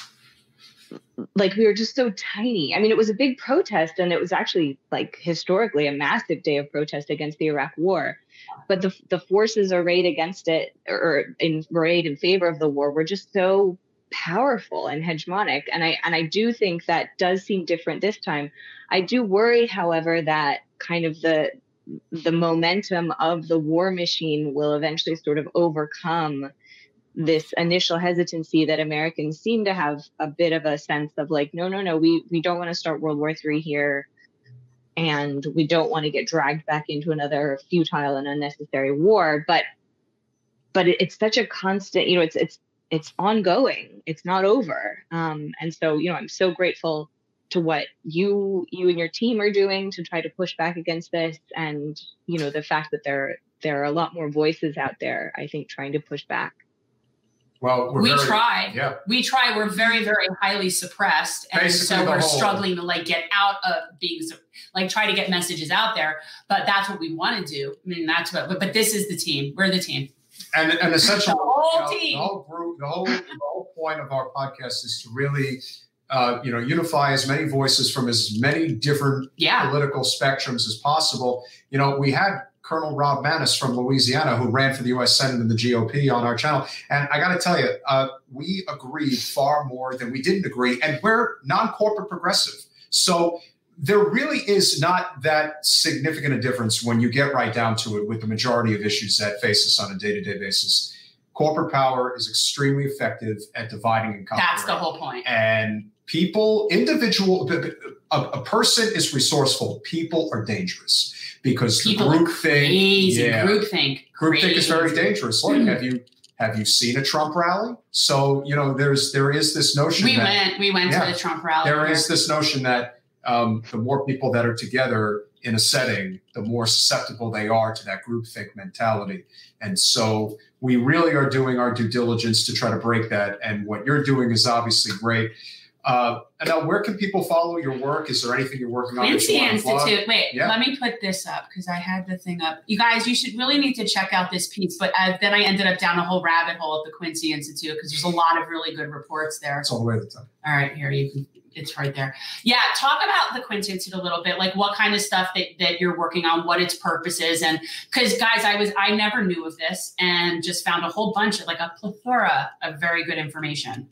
Speaker 4: like we were just so tiny. I mean, it was a big protest, and it was actually like historically a massive day of protest against the Iraq War. But the the forces arrayed against it or in arrayed in favor of the war were just so powerful and hegemonic. And I and I do think that does seem different this time. I do worry, however, that kind of the the momentum of the war machine will eventually sort of overcome this initial hesitancy that Americans seem to have a bit of a sense of like, no, no, no, we we don't want to start World War Three here. And we don't want to get dragged back into another futile and unnecessary war. But but it, it's such a constant, you know, it's it's it's ongoing. It's not over. Um, and so, you know, I'm so grateful to what you you and your team are doing to try to push back against this. And, you know, the fact that there there are a lot more voices out there, I think, trying to push back.
Speaker 1: Well, we're
Speaker 2: we
Speaker 1: very,
Speaker 2: try.
Speaker 1: Yeah.
Speaker 2: We try. We're very, very highly suppressed. And
Speaker 1: Basically
Speaker 2: so we're
Speaker 1: whole,
Speaker 2: struggling to like get out of being, like try to get messages out there. But that's what we want to do. I mean, that's what, but, but this is the team. We're the team.
Speaker 1: And, and essentially,
Speaker 2: the whole
Speaker 1: you know,
Speaker 2: team.
Speaker 1: The whole group, the whole, the whole point of our podcast is to really, uh, you know, unify as many voices from as many different
Speaker 2: yeah.
Speaker 1: political spectrums as possible. You know, we had Colonel Rob Maness from Louisiana, who ran for the U S Senate and the G O P on our channel. And I got to tell you, uh, we agreed far more than we didn't agree. And we're non-corporate progressive. So there really is not that significant a difference when you get right down to it with the majority of issues that face us on a day-to-day basis. Corporate power is extremely effective at dividing and conquering.
Speaker 2: That's the whole point.
Speaker 1: And people, individual, a, a person is resourceful. People are dangerous. Because
Speaker 2: People
Speaker 1: the group think,
Speaker 2: yeah, group think,
Speaker 1: group think is very dangerous. Look, mm. have you have you seen a Trump rally? So you know, there's there is this notion.
Speaker 2: We
Speaker 1: that,
Speaker 2: went, we went yeah, to the Trump rally.
Speaker 1: There is this notion that um, the more people that are together in a setting, the more susceptible they are to that groupthink mentality. And so we really are doing our due diligence to try to break that. And what you're doing is obviously great. Uh, and now, where can people follow your work? Is there anything you're working on?
Speaker 2: Quincy Institute. Wait,
Speaker 1: yeah.
Speaker 2: let me put this up because I had the thing up. You guys, you should really need to check out this piece. But I, then I ended up down a whole rabbit hole at the Quincy Institute because there's a lot of really good reports there.
Speaker 1: It's all the way to the top.
Speaker 2: All right, here you can. It's right there. Yeah, talk about the Quincy Institute a little bit, like what kind of stuff that, that you're working on, what its purpose is. And because guys, I was I never knew of this and just found a whole bunch of like a plethora of very good information.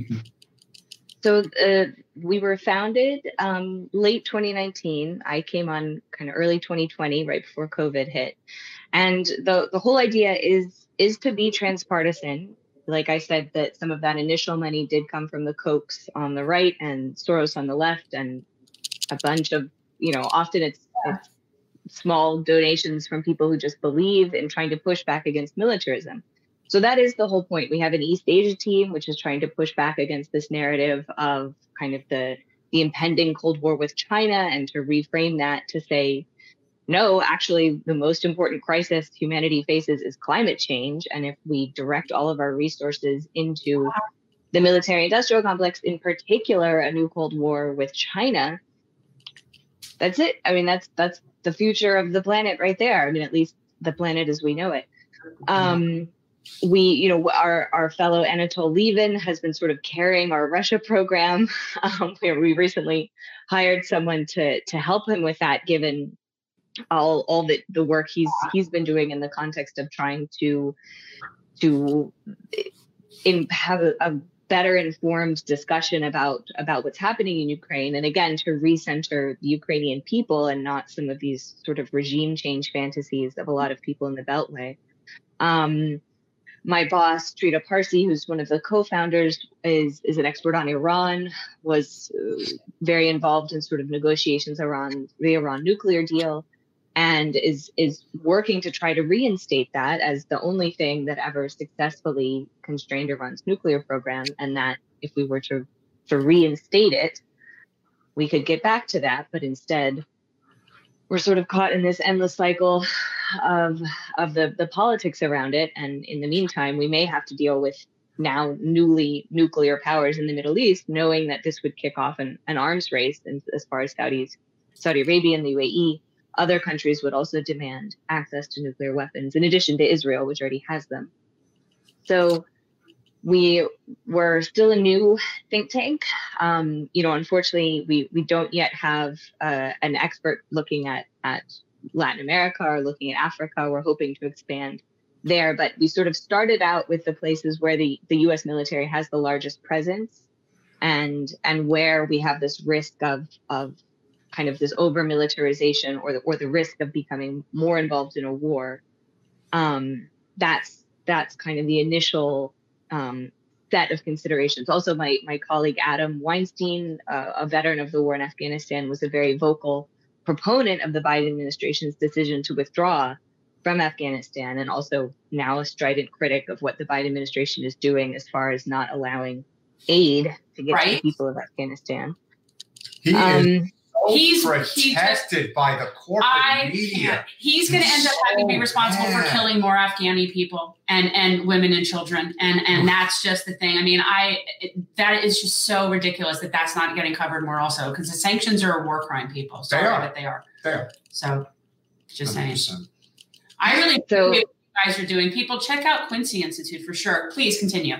Speaker 4: So uh, we were founded um, late twenty nineteen. I came on kind of early twenty twenty, right before COVID hit. And the, the whole idea is is to be transpartisan. Like I said, that some of that initial money did come from the Kochs on the right and Soros on the left, and a bunch of, you know, often it's, it's small donations from people who just believe in trying to push back against militarism. So that is the whole point. We have an East Asia team, which is trying to push back against this narrative of kind of the, the impending Cold War with China and to reframe that to say, no, actually, the most important crisis humanity faces is climate change. And if we direct all of our resources into the military industrial complex, in particular, a new Cold War with China, that's it. I mean, that's that's the future of the planet right there. I mean, at least the planet as we know it. Um, we, you know, our, our fellow Anatol Lieven has been sort of carrying our Russia program. Um, we, we recently hired someone to to help him with that, given all all the, the work he's he's been doing in the context of trying to to in, have a, a better informed discussion about about what's happening in Ukraine, and again to recenter the Ukrainian people and not some of these sort of regime change fantasies of a lot of people in the Beltway. Um, my boss, Trita Parsi, who's one of the co-founders, is is an expert on Iran, was uh, very involved in sort of negotiations around the Iran nuclear deal, and is is working to try to reinstate that as the only thing that ever successfully constrained Iran's nuclear program, and that if we were to to reinstate it, we could get back to that. But instead, we're sort of caught in this endless cycle of of the, the politics around it. And in the meantime, we may have to deal with now newly nuclear powers in the Middle East, knowing that this would kick off an, an arms race. And as far as Saudis, Saudi Arabia and the U A E, other countries would also demand access to nuclear weapons, in addition to Israel, which already has them. So we were still a new think tank. Um, you know, unfortunately, we we don't yet have uh, an expert looking at at Latin America or looking at Africa. We're hoping to expand there, but we sort of started out with the places where the the U S military has the largest presence, and and where we have this risk of of kind of this over militarization or the or the risk of becoming more involved in a war. Um, that's that's kind of the initial Um, set of considerations. Also, my my colleague Adam Weinstein, uh, a veteran of the war in Afghanistan, was a very vocal proponent of the Biden administration's decision to withdraw from Afghanistan, and also now a strident critic of what the Biden administration is doing as far as not allowing aid to get
Speaker 2: right.
Speaker 4: to the people of Afghanistan.
Speaker 1: He
Speaker 4: um,
Speaker 1: is so
Speaker 2: he's
Speaker 1: protected
Speaker 2: he
Speaker 1: by the corporate
Speaker 2: I
Speaker 1: media.
Speaker 2: Can't. He's going to end up having to be responsible
Speaker 1: bad.
Speaker 2: for killing more Afghani people and, and women and children. And and that's just the thing. I mean, I it, that is just so ridiculous that that's not getting covered more also, because the sanctions are a war crime, people. Sorry,
Speaker 1: They are.
Speaker 2: but they are.
Speaker 1: They are.
Speaker 2: So just
Speaker 1: one hundred
Speaker 2: saying.
Speaker 1: percent.
Speaker 2: I really
Speaker 4: So-
Speaker 2: appreciate what you guys are doing. People, check out Quincy Institute for sure. Please continue.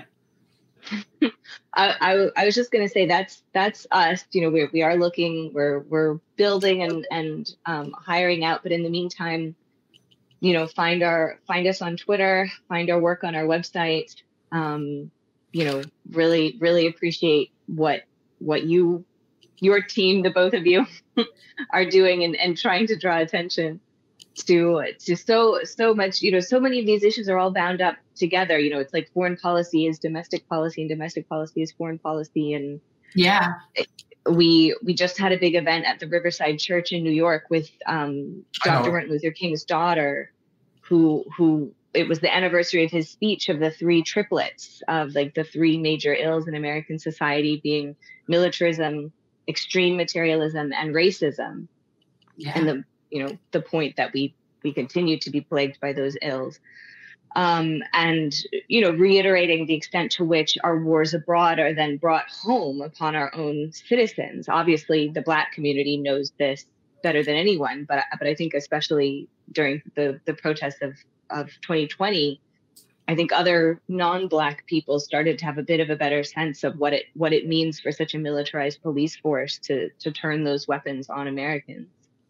Speaker 4: I, I, I was just going to say that's that's us. You know, we we are looking, we're we're building and and um, hiring out. But in the meantime, you know, find our find us on Twitter, find our work on our website. Um, you know, really really appreciate what what you your team, the both of you, are doing and and trying to draw attention to to so so much. You know, so many of these issues are all bound up together. You know, it's like foreign policy is domestic policy and domestic policy is foreign policy. And
Speaker 2: Yeah.
Speaker 4: we we just had a big event at the Riverside Church in New York with um, Doctor Martin Luther King's daughter, who who it was the anniversary of his speech of the three triplets of like the three major ills in American society being militarism, extreme materialism, and racism.
Speaker 2: Yeah.
Speaker 4: And the you know the point that we we continue to be plagued by those ills. Um, and, you know, reiterating the extent to which our wars abroad are then brought home upon our own citizens. Obviously, the Black community knows this better than anyone, but but I think especially during the, the protests of, of twenty twenty, I think other non-Black people started to have a bit of a better sense of what it what it means for such a militarized police force to to turn those weapons on Americans.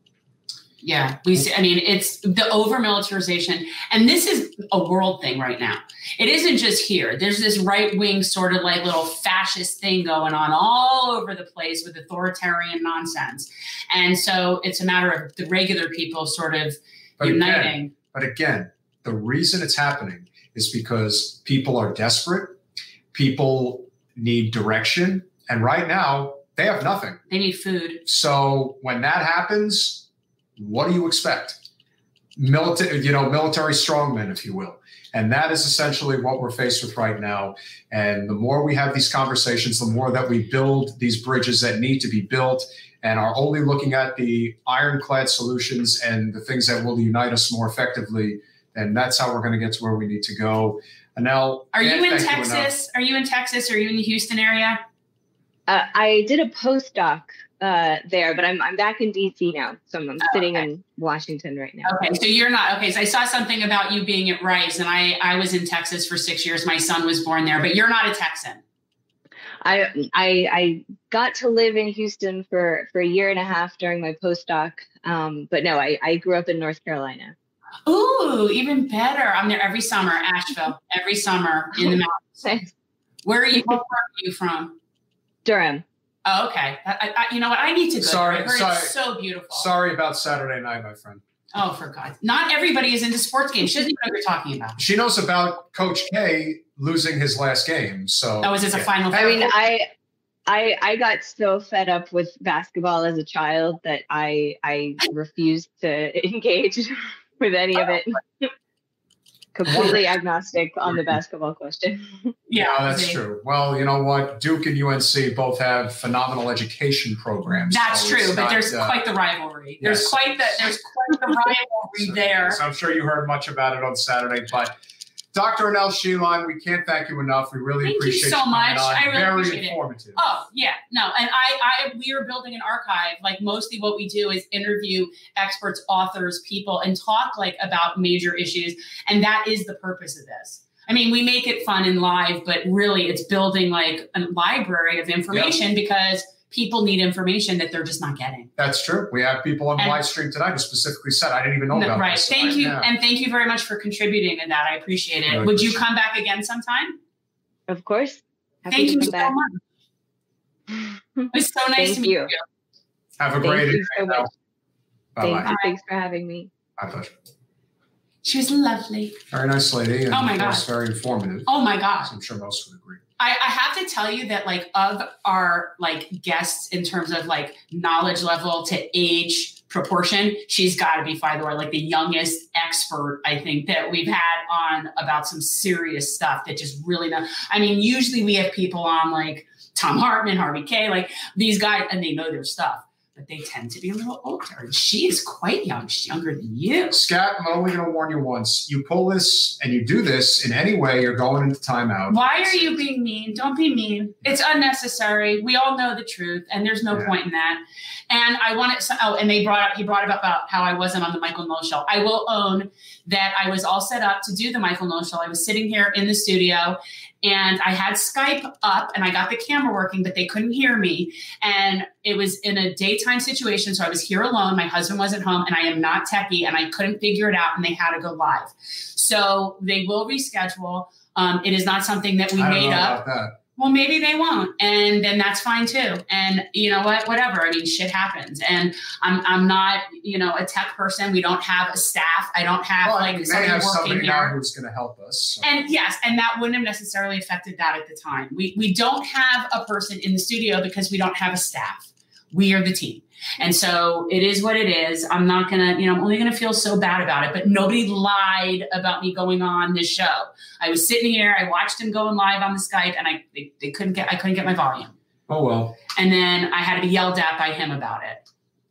Speaker 2: Yeah, we see, I mean, it's the over militarization, and this is a world thing right now. It isn't just here. There's this right wing sort of like little fascist thing going on all over the place with authoritarian nonsense. And so it's a matter of the regular people sort of
Speaker 1: But
Speaker 2: uniting.
Speaker 1: Again, but again, the reason it's happening is because people are desperate. People need direction. And right now, they have nothing.
Speaker 2: They need food.
Speaker 1: So when that happens, what do you expect? Military, you know, military strongmen, if you will. And that is essentially what we're faced with right now. And the more we have these conversations, the more that we build these bridges that need to be built and are only looking at the ironclad solutions and the things that will unite us more effectively. And that's how we're going to get to where we need to go. Anel,
Speaker 2: Are you in
Speaker 1: thank
Speaker 2: Texas? Are you in Texas? Are you in the Houston area?
Speaker 4: Uh, I did a postdoc uh, there, but I'm I'm back in D C now, so I'm, I'm
Speaker 2: Oh,
Speaker 4: sitting
Speaker 2: okay.
Speaker 4: in Washington right now.
Speaker 2: Okay, so you're not okay. So I saw something about you being at Rice, and I I was in Texas for six years. My son was born there, but you're not a Texan.
Speaker 4: I I I got to live in Houston for for a year and a half during my postdoc, um, but no, I I grew up in North Carolina.
Speaker 2: Ooh, even better. I'm there every summer, Asheville, every summer in the mountains. Where are you? Where are you from?
Speaker 4: Durham.
Speaker 2: Oh, okay. I, I, you know what? I need to go.
Speaker 1: Sorry,
Speaker 2: there. I heard
Speaker 1: sorry.
Speaker 2: It's so beautiful.
Speaker 1: Sorry about Saturday night, my friend.
Speaker 2: Oh, for God. Not everybody is into sports games. She doesn't even know what you're talking about.
Speaker 1: She knows about Coach K losing his last game. So
Speaker 2: Oh, is this a
Speaker 1: yeah.
Speaker 2: final?
Speaker 4: I mean, I, I, I got so fed up with basketball as a child that I, I refused to engage with any of it. Completely agnostic on the basketball question.
Speaker 2: Yeah,
Speaker 1: No, that's true. Well, you know what? Duke and U N C both have phenomenal education programs.
Speaker 2: That's
Speaker 1: so
Speaker 2: true,
Speaker 1: it's
Speaker 2: but
Speaker 1: not,
Speaker 2: there's
Speaker 1: uh,
Speaker 2: quite the rivalry. There's
Speaker 1: yes.
Speaker 2: quite the there's quite the rivalry
Speaker 1: so,
Speaker 2: there.
Speaker 1: So I'm sure you heard much about it on Saturday. But Doctor Anel Sheelan, we can't thank you enough. We really
Speaker 2: Thank you
Speaker 1: appreciate
Speaker 2: so
Speaker 1: you coming
Speaker 2: much.
Speaker 1: on.
Speaker 2: I really
Speaker 1: Very
Speaker 2: appreciate it.
Speaker 1: informative.
Speaker 2: Oh yeah, no, and I, I, we are building an archive. Like mostly, what we do is interview experts, authors, people, and talk like about major issues, and that is the purpose of this. I mean, we make it fun and live, but really, it's building like a library of information yep. because people need information that they're just not getting.
Speaker 1: That's true. We have people on the live stream tonight who specifically said, "I didn't even know
Speaker 2: no,
Speaker 1: about
Speaker 2: right.
Speaker 1: this."
Speaker 2: Thank
Speaker 1: right
Speaker 2: you,
Speaker 1: now.
Speaker 2: and thank you very much for contributing to that. I appreciate it.
Speaker 1: Really
Speaker 2: Would
Speaker 1: appreciate
Speaker 2: you come back again sometime?
Speaker 4: Of course. Happy
Speaker 2: Thank
Speaker 4: to
Speaker 2: you
Speaker 4: come
Speaker 2: so
Speaker 4: back.
Speaker 2: much. It's so nice
Speaker 4: Thank
Speaker 2: to meet
Speaker 4: you.
Speaker 2: you.
Speaker 1: Have a
Speaker 4: Thank
Speaker 1: great
Speaker 4: you
Speaker 1: evening.
Speaker 4: so much.
Speaker 1: Bye
Speaker 4: Thank you. Thanks for having me.
Speaker 1: My pleasure.
Speaker 2: She was lovely.
Speaker 1: Very nice lady. And
Speaker 2: Oh my
Speaker 1: of course,
Speaker 2: God.
Speaker 1: very informative.
Speaker 2: Oh my God.
Speaker 1: I'm sure most would agree.
Speaker 2: I, I have to tell you that like of our like guests in terms of like knowledge level to age proportion, she's got to be by the way like the youngest expert I think that we've had on about some serious stuff that just really know. I mean, usually we have people on like Tom Hartman, Harvey K, like these guys, and they know their stuff, but they tend to be a little older. And she is quite young. She's younger than you.
Speaker 1: Scat, I'm only going to warn you once. You pull this and you do this in any way, you're going into timeout.
Speaker 2: Why are you being mean? Don't be mean. It's unnecessary. We all know the truth, and there's no
Speaker 1: Yeah.
Speaker 2: point in that. And I wanted to, oh, and they brought up, he brought up about how I wasn't on the Michael Knowles show. I will own that I was all set up to do the Michael Knowles show. I was sitting here in the studio, and I had Skype up, and I got the camera working, but they couldn't hear me. And it was in a daytime situation, so I was here alone. My husband wasn't home, and I am not techie, and I couldn't figure it out, and they had to go live. So they will reschedule. Um, it is not something that we
Speaker 1: I don't
Speaker 2: made
Speaker 1: know
Speaker 2: up.
Speaker 1: about that.
Speaker 2: Well, maybe they won't, and then that's fine too. And you know what? Whatever. I mean, shit happens, and I'm I'm not you know a tech person. We don't have a staff. I don't have
Speaker 1: Well,
Speaker 2: like
Speaker 1: we may
Speaker 2: somebody
Speaker 1: have
Speaker 2: working
Speaker 1: somebody
Speaker 2: here.
Speaker 1: now who's going to help us. So.
Speaker 2: And yes, and that wouldn't have necessarily affected that at the time. We we don't have a person in the studio because we don't have a staff. We are the team. And so it is what it is. I'm not going to, you know, I'm only going to feel so bad about it, but nobody lied about me going on this show. I was sitting here, I watched him going live on the Skype, and I they, they couldn't get I couldn't get my volume.
Speaker 1: Oh well.
Speaker 2: And then I had to be yelled at by him about it,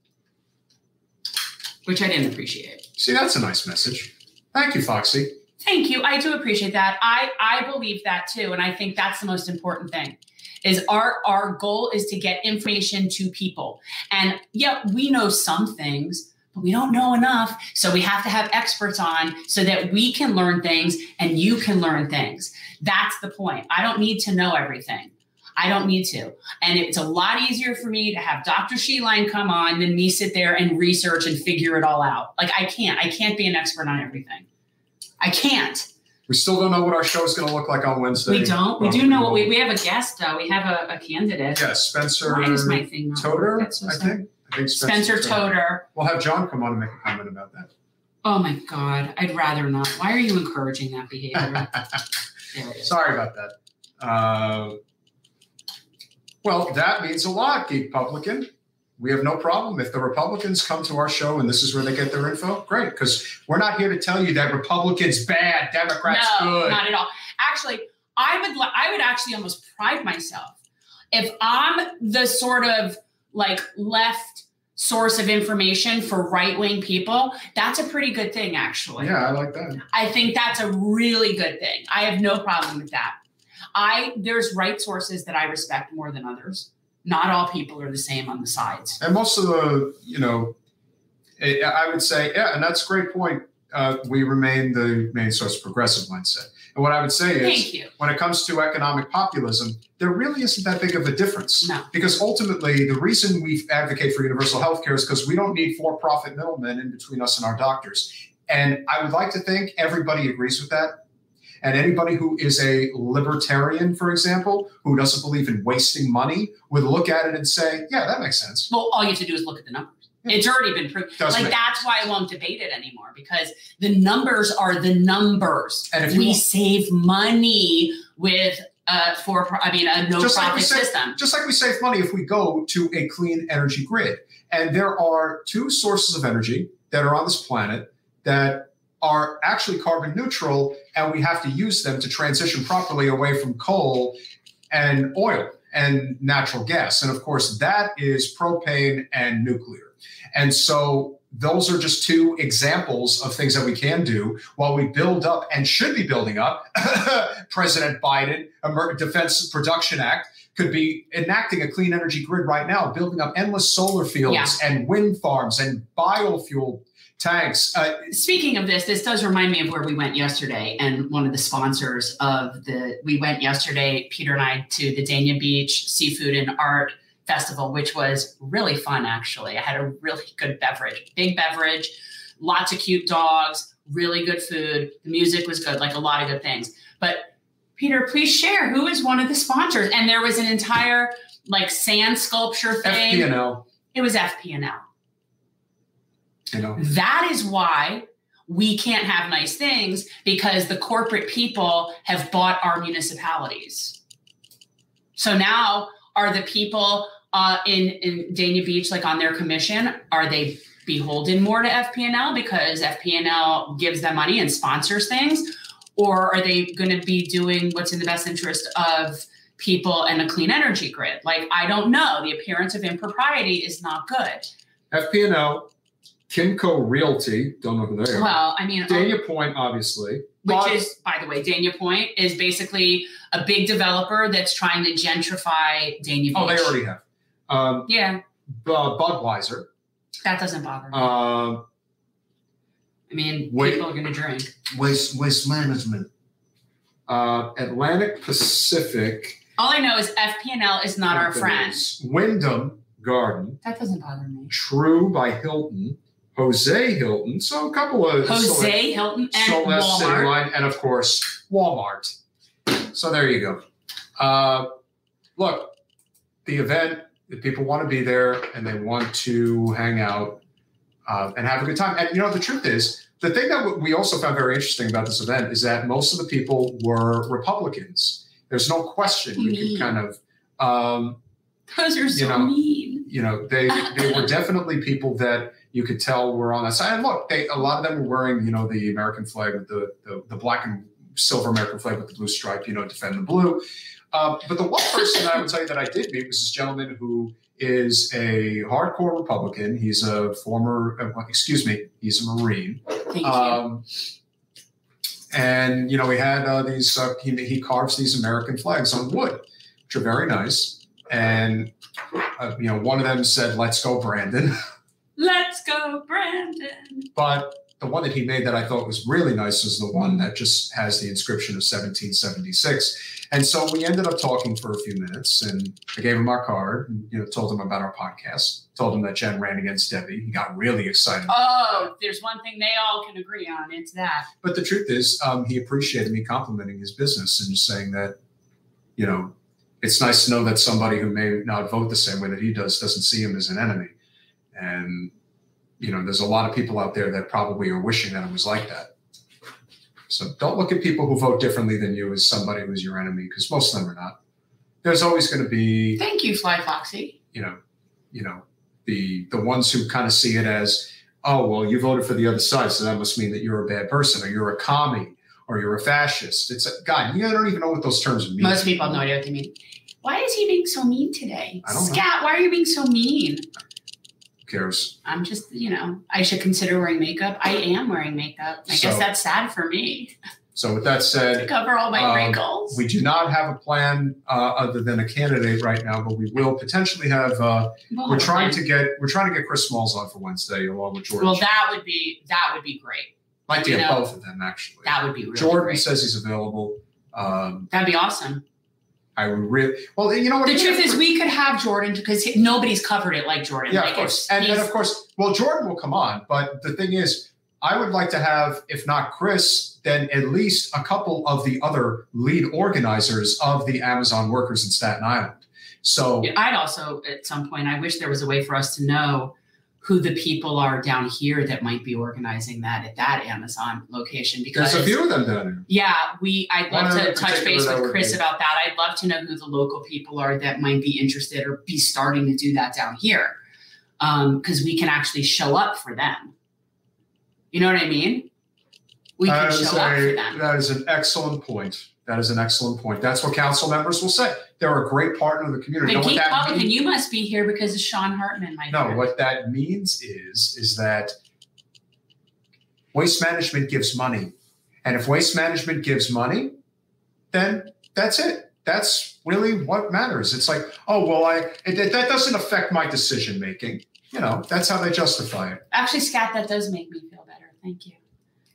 Speaker 2: which I didn't appreciate.
Speaker 1: See, that's a nice message. Thank you, Foxy.
Speaker 2: Thank you. I do appreciate that. I, I believe that too. And I think that's the most important thing is our, our goal is to get information to people. And yeah, we know some things, but we don't know enough. So we have to have experts on so that we can learn things and you can learn things. That's the point. I don't need to know everything. I don't need to. And it's a lot easier for me to have Doctor Sheelan come on than me sit there and research and figure it all out. Like I can't, I can't be an expert on everything. I can't.
Speaker 1: We still don't know what our show is going to look like on Wednesday.
Speaker 2: We don't. We
Speaker 1: Well,
Speaker 2: do know what we, we have a guest though. We have a, a candidate.
Speaker 1: Yeah, Spencer
Speaker 2: Why is my thing not
Speaker 1: Toder,
Speaker 2: work? That's so
Speaker 1: I
Speaker 2: sad.
Speaker 1: think. I think
Speaker 2: Spencer Toder.
Speaker 1: We'll have John come on and make a comment about that.
Speaker 2: Oh my God. I'd rather not. Why are you encouraging that behavior? There it is.
Speaker 1: Sorry about that. Uh, well, that means a lot, Geek Publican. We have no problem. If the Republicans come to our show and this is where they get their info, great, because we're not here to tell you that Republicans bad, Democrats
Speaker 2: no,
Speaker 1: good.
Speaker 2: not at all. Actually, I would li- I would actually almost pride myself if I'm the sort of like left source of information for right-wing people. That's a pretty good thing, actually.
Speaker 1: Yeah, I like that.
Speaker 2: I think that's a really good thing. I have no problem with that. I there's right sources that I respect more than others. Not all people are the same on the sides.
Speaker 1: And most of the, you know, I would say, yeah, and that's a great point. Uh, we remain the main source of progressive mindset. And what I would say is,
Speaker 2: Thank you.
Speaker 1: when it comes to economic populism, there really isn't that big of a difference.
Speaker 2: No.
Speaker 1: Because ultimately, the reason we advocate for universal health care is because we don't need for-profit middlemen in between us and our doctors. And I would like to think everybody agrees with that. And anybody who is a libertarian, for example, who doesn't believe in wasting money, would look at it and say, yeah, that makes sense.
Speaker 2: Well, all you have to do is look at the numbers. It's already been proved.
Speaker 1: Does
Speaker 2: like
Speaker 1: make
Speaker 2: that's why I won't debate it anymore, because the numbers are the numbers.
Speaker 1: And if you
Speaker 2: we
Speaker 1: want-
Speaker 2: save money with uh for I mean a no
Speaker 1: Just like we
Speaker 2: profit
Speaker 1: save-
Speaker 2: system.
Speaker 1: Just like we save money if we go to a clean energy grid. And there are two sources of energy that are on this planet that are actually carbon neutral, and we have to use them to transition properly away from coal and oil and natural gas. And of course, that is propane and nuclear. And so those are just two examples of things that we can do while we build up and should be building up. President Biden, Amer- Defense Production Act, could be enacting a clean energy grid right now, building up endless solar fields
Speaker 2: Yeah.
Speaker 1: and wind farms and biofuel tanks. Uh,
Speaker 2: Speaking of this, this does remind me of where we went yesterday, and one of the sponsors of the we went yesterday, Peter and I, to the Dania Beach Seafood and Art Festival, which was really fun. Actually, I had a really good beverage, big beverage, lots of cute dogs, really good food. The music was good, like a lot of good things. But Peter, please share who is one of the sponsors. And there was an entire like sand sculpture thing.
Speaker 1: F P and L,
Speaker 2: It was F P and L.
Speaker 1: you know.
Speaker 2: That is why we can't have nice things, because the corporate people have bought our municipalities. So now are the people uh, in, in Dania Beach, like on their commission, are they beholden more to F P and L because F P and L gives them money and sponsors things? Or are they going to be doing what's in the best interest of people and a clean energy grid? Like, I don't know. The appearance of impropriety is not good.
Speaker 1: F P and L, Kimco Realty, don't know who they are.
Speaker 2: Well, I mean,
Speaker 1: Dania Point, obviously.
Speaker 2: which
Speaker 1: But-
Speaker 2: is, by the way, Dania Point is basically a big developer that's trying to gentrify Dania Beach.
Speaker 1: Oh, they already have. Um,
Speaker 2: Yeah,
Speaker 1: uh, Budweiser.
Speaker 2: that doesn't bother me.
Speaker 1: Um,
Speaker 2: I mean,
Speaker 1: wait.
Speaker 2: people are going to drink.
Speaker 1: waste Waste Management. Uh, Atlantic Pacific.
Speaker 2: All I know is F P and L is not our friend.
Speaker 1: Wyndham Garden.
Speaker 2: That doesn't bother me.
Speaker 1: True by Hilton. Jose Hilton. So a couple of
Speaker 2: Jose Hilton and
Speaker 1: Celeste City
Speaker 2: Walmart.
Speaker 1: Line, and of course Walmart. So there you go. Uh, look, the event, if people want to be there and they want to hang out uh, and have a good time. And you know, the truth is, the thing that we also found very interesting about this event is that most of the people were Republicans. There's no question. You
Speaker 2: Mean.
Speaker 1: could kind of, um,
Speaker 2: Those are so
Speaker 1: you know,
Speaker 2: mean.
Speaker 1: you know, they they were definitely people that you could tell were on that side. And look, they a lot of them were wearing, you know, the American flag with the the, the black and silver American flag with the blue stripe, you know, defend the blue. Uh, but the one person that I would tell you that I did meet was this gentleman who is a hardcore Republican. He's a former, uh, excuse me, he's a Marine.
Speaker 2: Thank you.
Speaker 1: Um, and, you know, he had uh, these, uh, he, he carves these American flags on wood, which are very nice. And, uh, you know, one of them said, "Let's go, Brandon."
Speaker 2: Let's go, Brandon.
Speaker 1: But the one that he made that I thought was really nice was the one that just has the inscription of seventeen seventy-six. And so we ended up talking for a few minutes, and I gave him our card, and, you know, told him about our podcast, told him that Jen ran against Debbie. He got really excited.
Speaker 2: Oh, there's one thing they all can agree on. It's that.
Speaker 1: But the truth is, um, he appreciated me complimenting his business and just saying that, you know, it's nice to know that somebody who may not vote the same way that he does doesn't see him as an enemy. And, you know, there's a lot of people out there that probably are wishing that it was like that. So don't look at people who vote differently than you as somebody who's your enemy, because most of them are not. There's always going to be,
Speaker 2: Thank you, Fly Foxy.
Speaker 1: you know, you know, the the ones who kind of see it as, oh, well, you voted for the other side, so that must mean that you're a bad person, or you're a commie, or you're a fascist. It's a, God, you don't even know what those terms mean.
Speaker 2: Most people have no idea what they mean. Why is he being so mean today?
Speaker 1: I don't know.
Speaker 2: Scat, why are you being so mean?
Speaker 1: Who cares?
Speaker 2: I'm just, you know, I should consider wearing makeup. I am wearing makeup. I
Speaker 1: So-
Speaker 2: guess that's sad for me
Speaker 1: So with that
Speaker 2: to
Speaker 1: said,
Speaker 2: cover all my
Speaker 1: um,
Speaker 2: wrinkles.
Speaker 1: we do not have a plan uh, other than a candidate right now, but we will potentially have. Uh,
Speaker 2: Well,
Speaker 1: we're trying
Speaker 2: then-
Speaker 1: to get we're trying to get Chris Smalls on for Wednesday, along with Jordan.
Speaker 2: Well, that would be that would be great.
Speaker 1: Might be
Speaker 2: you
Speaker 1: at
Speaker 2: know,
Speaker 1: both of them actually.
Speaker 2: That would be really
Speaker 1: Jordan
Speaker 2: great.
Speaker 1: says he's available. Um,
Speaker 2: That'd be awesome.
Speaker 1: I would really well. You know what?
Speaker 2: The truth is, we could have Jordan because he- nobody's covered it like Jordan.
Speaker 1: Yeah,
Speaker 2: like
Speaker 1: of course.
Speaker 2: it's-
Speaker 1: And, and
Speaker 2: he's-
Speaker 1: of course, well, Jordan will come on. But the thing is, I would like to have, if not Chris, then at least a couple of the other lead organizers of the Amazon workers in Staten Island. So
Speaker 2: I'd also, at some point, I wish there was a way for us to know who the people are down here that might be organizing that at that Amazon location. Because
Speaker 1: there's a few of them down here.
Speaker 2: Yeah, we. I'd love
Speaker 1: One
Speaker 2: to
Speaker 1: in
Speaker 2: touch base
Speaker 1: particular that
Speaker 2: with
Speaker 1: would
Speaker 2: Chris
Speaker 1: be-
Speaker 2: about that. I'd love to know who the local people are that might be interested or be starting to do that down here, because we can actually show up for them. You know what I mean? We can
Speaker 1: That is
Speaker 2: show up
Speaker 1: a-
Speaker 2: for them.
Speaker 1: That is an excellent point. That is an excellent point. That's what council members will say. They're a great partner of the community.
Speaker 2: But
Speaker 1: Know what
Speaker 2: keep
Speaker 1: that
Speaker 2: talking.
Speaker 1: means?
Speaker 2: You must be here because of Sean Hartman, my
Speaker 1: No,
Speaker 2: friend.
Speaker 1: what that means is, is that waste management gives money. And if waste management gives money, then that's it. That's really what matters. It's like, oh, well, I it, it- that doesn't affect my decision making. You know, that's how they justify it.
Speaker 2: Actually, Scat, that does make me feel better. Thank you.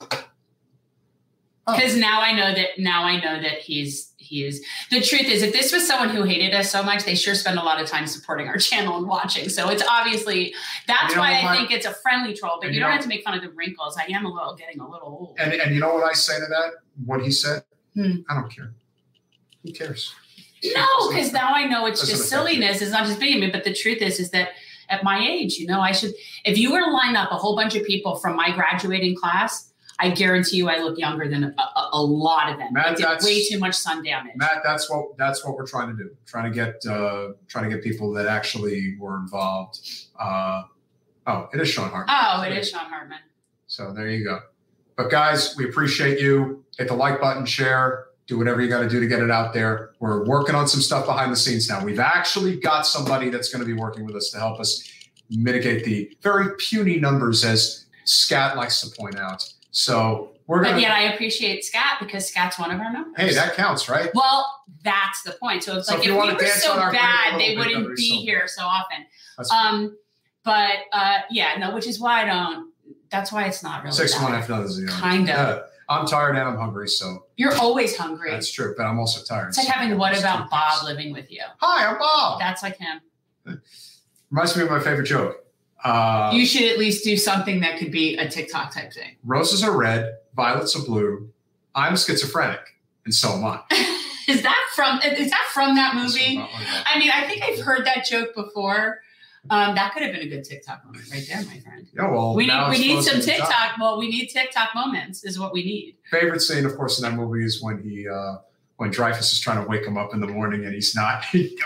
Speaker 1: Oh.
Speaker 2: Because now I know that now I know that he's he is. The truth is, if this was someone who hated us so much, they sure spend a lot of time supporting our channel and watching. So it's obviously that's
Speaker 1: You know
Speaker 2: why
Speaker 1: what
Speaker 2: I
Speaker 1: my-
Speaker 2: think it's a friendly troll. But
Speaker 1: and
Speaker 2: you
Speaker 1: you
Speaker 2: don't
Speaker 1: know-
Speaker 2: have to make fun of the wrinkles. I am a little getting a little old.
Speaker 1: And and you know what I say to that? What he said?
Speaker 2: Hmm.
Speaker 1: I don't care. Who cares?
Speaker 2: No, because now I know it's
Speaker 1: Doesn't
Speaker 2: just
Speaker 1: affect you.
Speaker 2: silliness. It's not just being me. But the truth is, is that at my age, you know, I should. If you were to line up a whole bunch of people from my graduating class, I guarantee you, I look younger than a, a, a lot of them.
Speaker 1: Matt,
Speaker 2: I did
Speaker 1: that's-
Speaker 2: way too much sun damage.
Speaker 1: Matt, that's what that's what we're trying to do. Trying to get uh, trying to get people that actually were involved. Uh, oh, it is Sean Hartman.
Speaker 2: Oh, it is Sean Hartman.
Speaker 1: So there you go. But guys, we appreciate you. Hit the like button, share, do whatever you got to do to get it out there. We're working on some stuff behind the scenes now. We've actually got somebody that's going to be working with us to help us mitigate the very puny numbers, as Scat likes to point out. So we're
Speaker 2: But
Speaker 1: going
Speaker 2: yet
Speaker 1: to.
Speaker 2: I appreciate Scat because Scat's one of our members.
Speaker 1: Hey, that counts, right?
Speaker 2: Well, that's the point. So it's
Speaker 1: So
Speaker 2: like
Speaker 1: if
Speaker 2: if,
Speaker 1: you
Speaker 2: we
Speaker 1: wanna
Speaker 2: were
Speaker 1: dance
Speaker 2: so
Speaker 1: on our grave a
Speaker 2: bad,
Speaker 1: little
Speaker 2: they
Speaker 1: bit,
Speaker 2: wouldn't
Speaker 1: that'd be
Speaker 2: be
Speaker 1: so
Speaker 2: here so often.
Speaker 1: That's
Speaker 2: Um, but uh, yeah, no, which is why I don't. That's why it's not really.
Speaker 1: six
Speaker 2: that.
Speaker 1: and one half dozen. You know.
Speaker 2: Kind of.
Speaker 1: Yeah. I'm tired and I'm hungry, so
Speaker 2: You're always hungry.
Speaker 1: that's true. But I'm also tired.
Speaker 2: It's like
Speaker 1: so
Speaker 2: having what
Speaker 1: it's
Speaker 2: about
Speaker 1: two
Speaker 2: Bob
Speaker 1: things.
Speaker 2: living with you?
Speaker 1: Hi, I'm Bob.
Speaker 2: That's like him.
Speaker 1: Reminds me of my favorite joke. Uh,
Speaker 2: You should at least do something that could be a TikTok type thing.
Speaker 1: Roses are red, violets are blue. I'm schizophrenic, and so am I.
Speaker 2: Is that from? Is that from that movie?
Speaker 1: So, uh,
Speaker 2: I mean, I think I've heard that joke before. Um, that could have been a good TikTok moment right there, my friend.
Speaker 1: Yeah, well,
Speaker 2: We
Speaker 1: now
Speaker 2: need we
Speaker 1: it's
Speaker 2: need some
Speaker 1: supposed to be
Speaker 2: TikTok.
Speaker 1: done.
Speaker 2: Well, we need TikTok moments is what we need.
Speaker 1: Favorite scene, of course, in that movie is when he, uh, when Dreyfus is trying to wake him up in the morning and he's not.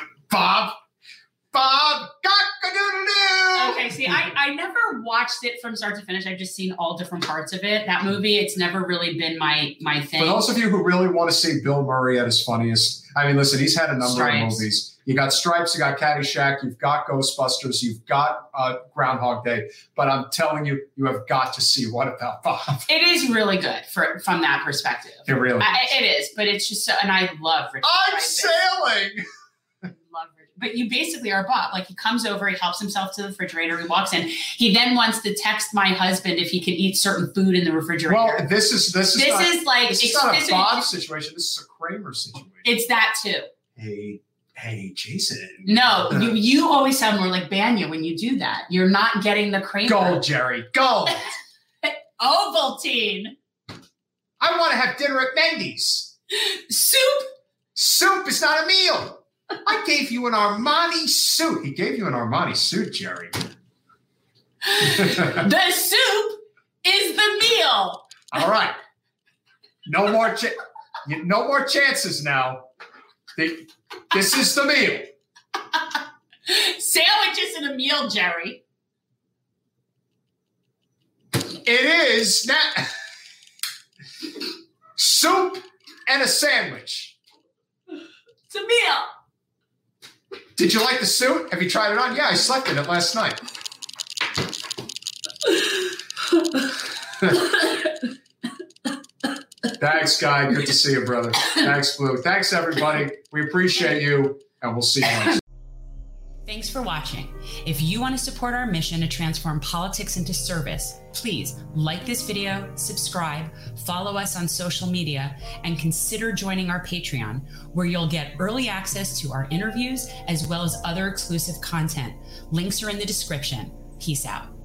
Speaker 1: Bob, Bob, cock-a-doodle-doo.
Speaker 2: Okay, see, I, I never watched it from start to finish. I've just seen all different parts of it. That movie, it's never really been my my thing.
Speaker 1: For those of you who really want to see Bill Murray at his funniest, I mean, listen, he's had a number
Speaker 2: Stripes.
Speaker 1: of movies. You got Stripes, you got Caddyshack, you've got Ghostbusters, you've got uh, Groundhog Day. But I'm telling you, you have got to see What About Bob.
Speaker 2: It is really good for from that perspective.
Speaker 1: It really is.
Speaker 2: I, it is, but it's just so, and I love Richard.
Speaker 1: I'm
Speaker 2: Dreyfuss.
Speaker 1: sailing.
Speaker 2: I love Richard. But you basically are Bob. Like he comes over, he helps himself to the refrigerator, he walks in. He then wants to text my husband if he can eat certain food in the refrigerator.
Speaker 1: Well, this is this is
Speaker 2: this
Speaker 1: not,
Speaker 2: is like
Speaker 1: this is
Speaker 2: it's,
Speaker 1: not
Speaker 2: this
Speaker 1: a
Speaker 2: is-
Speaker 1: Bob situation. This is a Kramer situation.
Speaker 2: it's that too.
Speaker 1: Hey, hey, Jason.
Speaker 2: No, you you always sound more like Banya when you do that. You're not getting the Kramer.
Speaker 1: Go, Jerry. Go.
Speaker 2: Ovaltine.
Speaker 1: I want to have dinner at Mendy's.
Speaker 2: Soup.
Speaker 1: Soup is not a meal. I gave you an Armani suit. He gave you an Armani suit, Jerry.
Speaker 2: The soup is the meal.
Speaker 1: All right. No more, cha- you- no more chances now. The- this is the meal.
Speaker 2: Sandwiches and a meal, Jerry.
Speaker 1: It is now soup and a sandwich.
Speaker 2: It's a meal.
Speaker 1: Did you like the suit? Have you tried it on? Yeah, I slept in it last night. Thanks, Guy. Good to see you, brother. Thanks, Blue. Thanks, everybody. We appreciate you, and we'll see you next time.
Speaker 2: Thanks for watching. If you want to support our mission to transform politics into service, please like this video, subscribe, follow us on social media, and consider joining our Patreon, where you'll get early access to our interviews as well as other exclusive content. Links are in the description. Peace out.